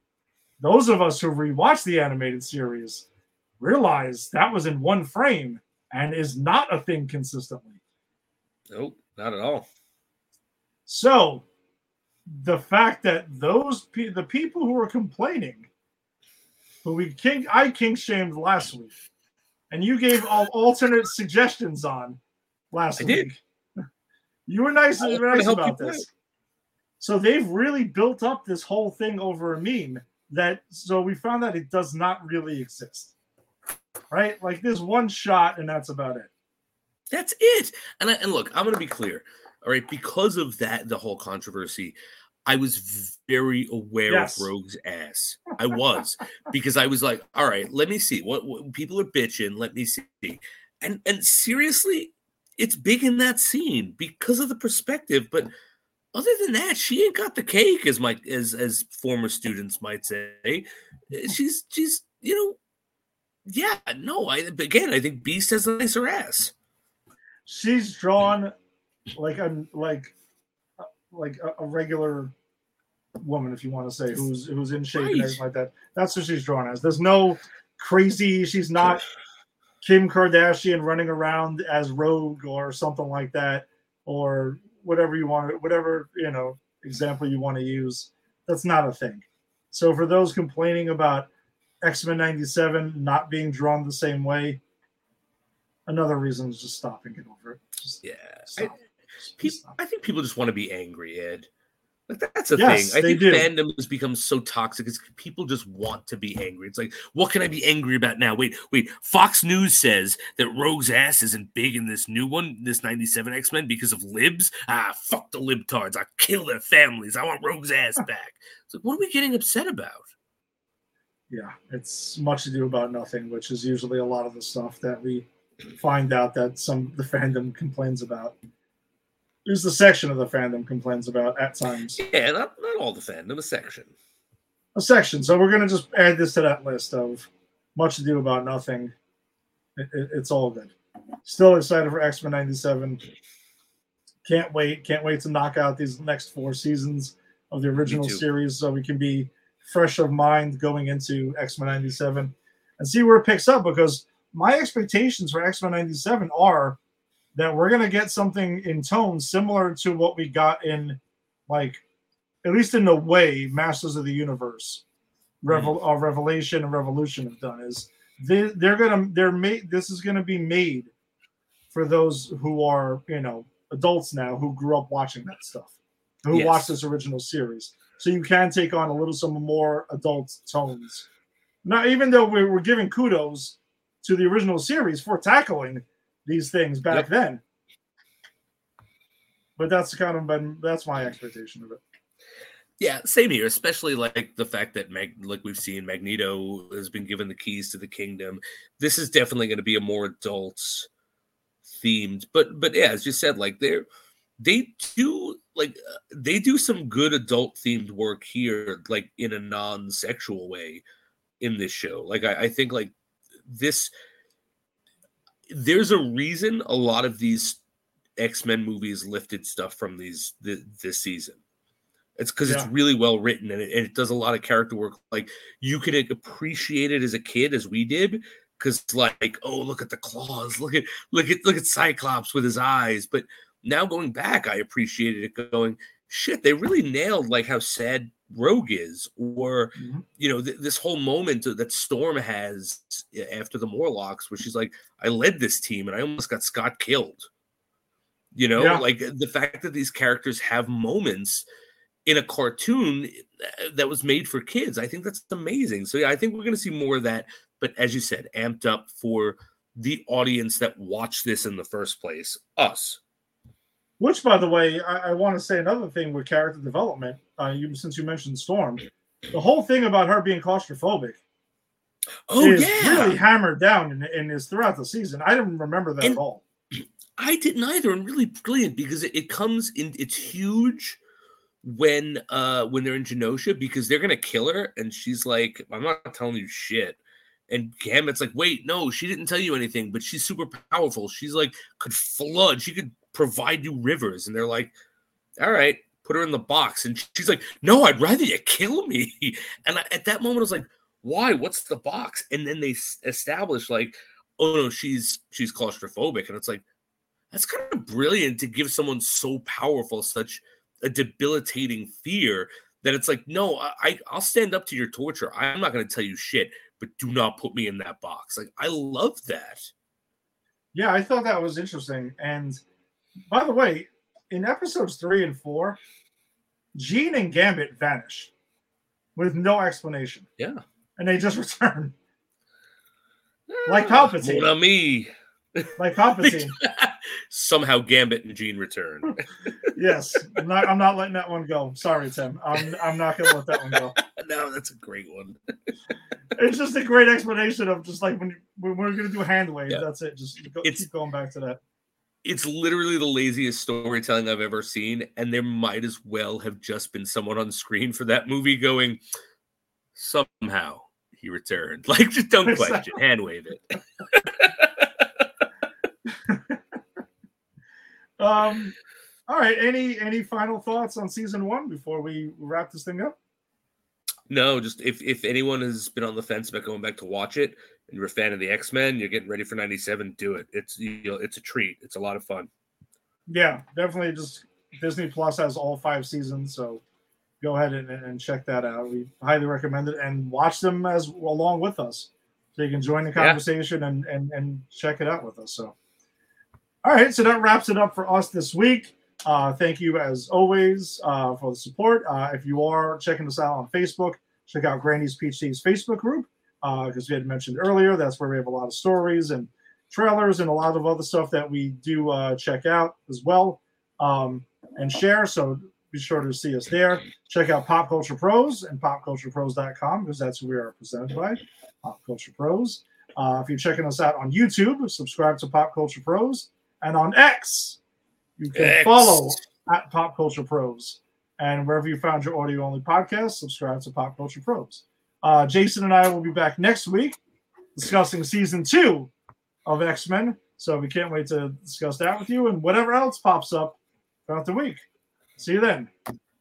S3: those of us who rewatched the animated series realize that was in one frame and is not a thing consistently.
S4: Nope, not at all.
S3: So the fact that the people who were complaining, who I king shamed last week, and you gave all alternate suggestions on last week. You were nice about this. So they've really built up this whole thing over a meme so we found that it does not really exist. Right? Like there's one shot and that's about it.
S4: That's it. And look, I'm going to be clear. All right, because of that, the whole controversy, I was very aware of Rogue's ass. I was, because I was like, all right, let me see what people are bitching. Let me see. And seriously, it's big in that scene because of the perspective. But other than that, she ain't got the cake, as former students might say. She's yeah, no. I think Beast has a nicer ass.
S3: She's drawn like a regular woman, if you want to say, who's in shape and everything like that. That's what she's drawn as. There's no crazy. She's not Kim Kardashian running around as Rogue or something like that, or whatever example you want to use. That's not a thing. So for those complaining about X-Men 97 not being drawn the same way, another reason is just stop and get over it.
S4: I think people just want to be angry, Ed. Like that's a thing. I think fandom has become so toxic because people just want to be angry. It's like, what can I be angry about now? Wait. Fox News says that Rogue's ass isn't big in this new one, this 97 X-Men, because of libs. Fuck the libtards. I kill their families. I want Rogue's ass back. It's like, what are we getting upset about?
S3: Yeah, it's much ado about nothing, which is usually a lot of the stuff that we find out that the fandom complains about. There's the section of the fandom complains about at times.
S4: Yeah, not all the fandom, a section.
S3: A section. So we're going to just add this to that list of much ado about nothing. It's all good. Still excited for X-Men 97. Can't wait to knock out these next 4 seasons of the original series so we can be fresh of mind going into X-Men 97 and see where it picks up, because my expectations for X-Men 97 are that we're going to get something in tone similar to what we got in, like, at least in the way Masters of the Universe, Revelation and Revolution have done. Is this is going to be made for those who are, adults now who grew up watching that stuff, who watched this original series. So you can take on some more adult tones. Now, even though we were giving kudos to the original series for tackling these things back then. But that's my expectation of it.
S4: Yeah, same here, especially like the fact that like we've seen Magneto has been given the keys to the kingdom. This is definitely going to be a more adult themed, but yeah, as you said, like they do some good adult themed work here, like in a non-sexual way in this show. Like I think like this, there's a reason a lot of these X-Men movies lifted stuff from this season. It's because it's really well written and it does a lot of character work. Like you could appreciate it as a kid, as we did, because like, oh, look at the claws, look at Cyclops with his eyes. But now going back, I appreciated it going, shit, they really nailed like how sad Rogue is, or this whole moment that Storm has after the Morlocks, where she's like, I led this team and I almost got Scott killed. Like the fact that these characters have moments in a cartoon that was made for kids, I think that's amazing. So yeah, I think we're going to see more of that, but as you said, amped up for the audience that watched this in the first place, us.
S3: Which, by the way, I want to say another thing with character development. Since you mentioned Storm, the whole thing about her being claustrophobic is really hammered down and is throughout the season. I didn't remember that at all.
S4: I didn't either, and really brilliant because it comes in. It's huge when they're in Genosha, because they're gonna kill her, and she's like, "I'm not telling you shit." And Gambit's like, "Wait, no, she didn't tell you anything, but she's super powerful. She's like could flood. She could provide you rivers." And they're like, all right, put her in the box. And she's like, no, I'd rather you kill me. And at that moment, I was like, why? What's the box? And then they establish like, oh no, she's claustrophobic. And it's like, that's kind of brilliant to give someone so powerful such a debilitating fear that it's like, no, I'll stand up to your torture. I'm not going to tell you shit, but do not put me in that box. Like, I love that.
S3: Yeah, I thought that was interesting. And by the way, in episodes 3 and 4, Jean and Gambit vanish with no explanation.
S4: Yeah.
S3: And they just return. Like Palpatine.
S4: Well, me.
S3: Like Palpatine.
S4: Somehow Gambit and Jean return.
S3: Yes. I'm not letting that one go. Sorry, Tim. I'm not gonna let that one go.
S4: No, that's a great one.
S3: It's just a great explanation of just like when we're gonna do hand wave, that's it. Just keep going back to that.
S4: It's literally the laziest storytelling I've ever seen, and there might as well have just been someone on screen for that movie going, somehow he returned. Like, just don't question, hand wave it.
S3: All right. Any final thoughts on season 1 before we wrap this thing up?
S4: No, just if anyone has been on the fence about going back to watch it and you're a fan of the X-Men, you're getting ready for 97, do it. It's a treat. It's a lot of fun.
S3: Yeah, definitely. Just Disney Plus has all 5 seasons, so go ahead and check that out. We highly recommend it and watch them along with us, so you can join the conversation and check it out with us. So, all right, so that wraps it up for us this week. Thank you as always for the support. If you are checking us out on Facebook, check out Granny's PhD's Facebook group because we had mentioned earlier that's where we have a lot of stories and trailers and a lot of other stuff that we do check out as well and share. So be sure to see us there. Check out Pop Culture Pros and popculturepros.com because that's who we are presented by, Pop Culture Pros. If you're checking us out on YouTube, subscribe to Pop Culture Pros. And on X, you can follow at Pop Culture Pros. And wherever you found your audio-only podcast, subscribe to Pop Culture Pros. Jason and I will be back next week discussing season 2 of X-Men. So we can't wait to discuss that with you and whatever else pops up throughout the week. See you then.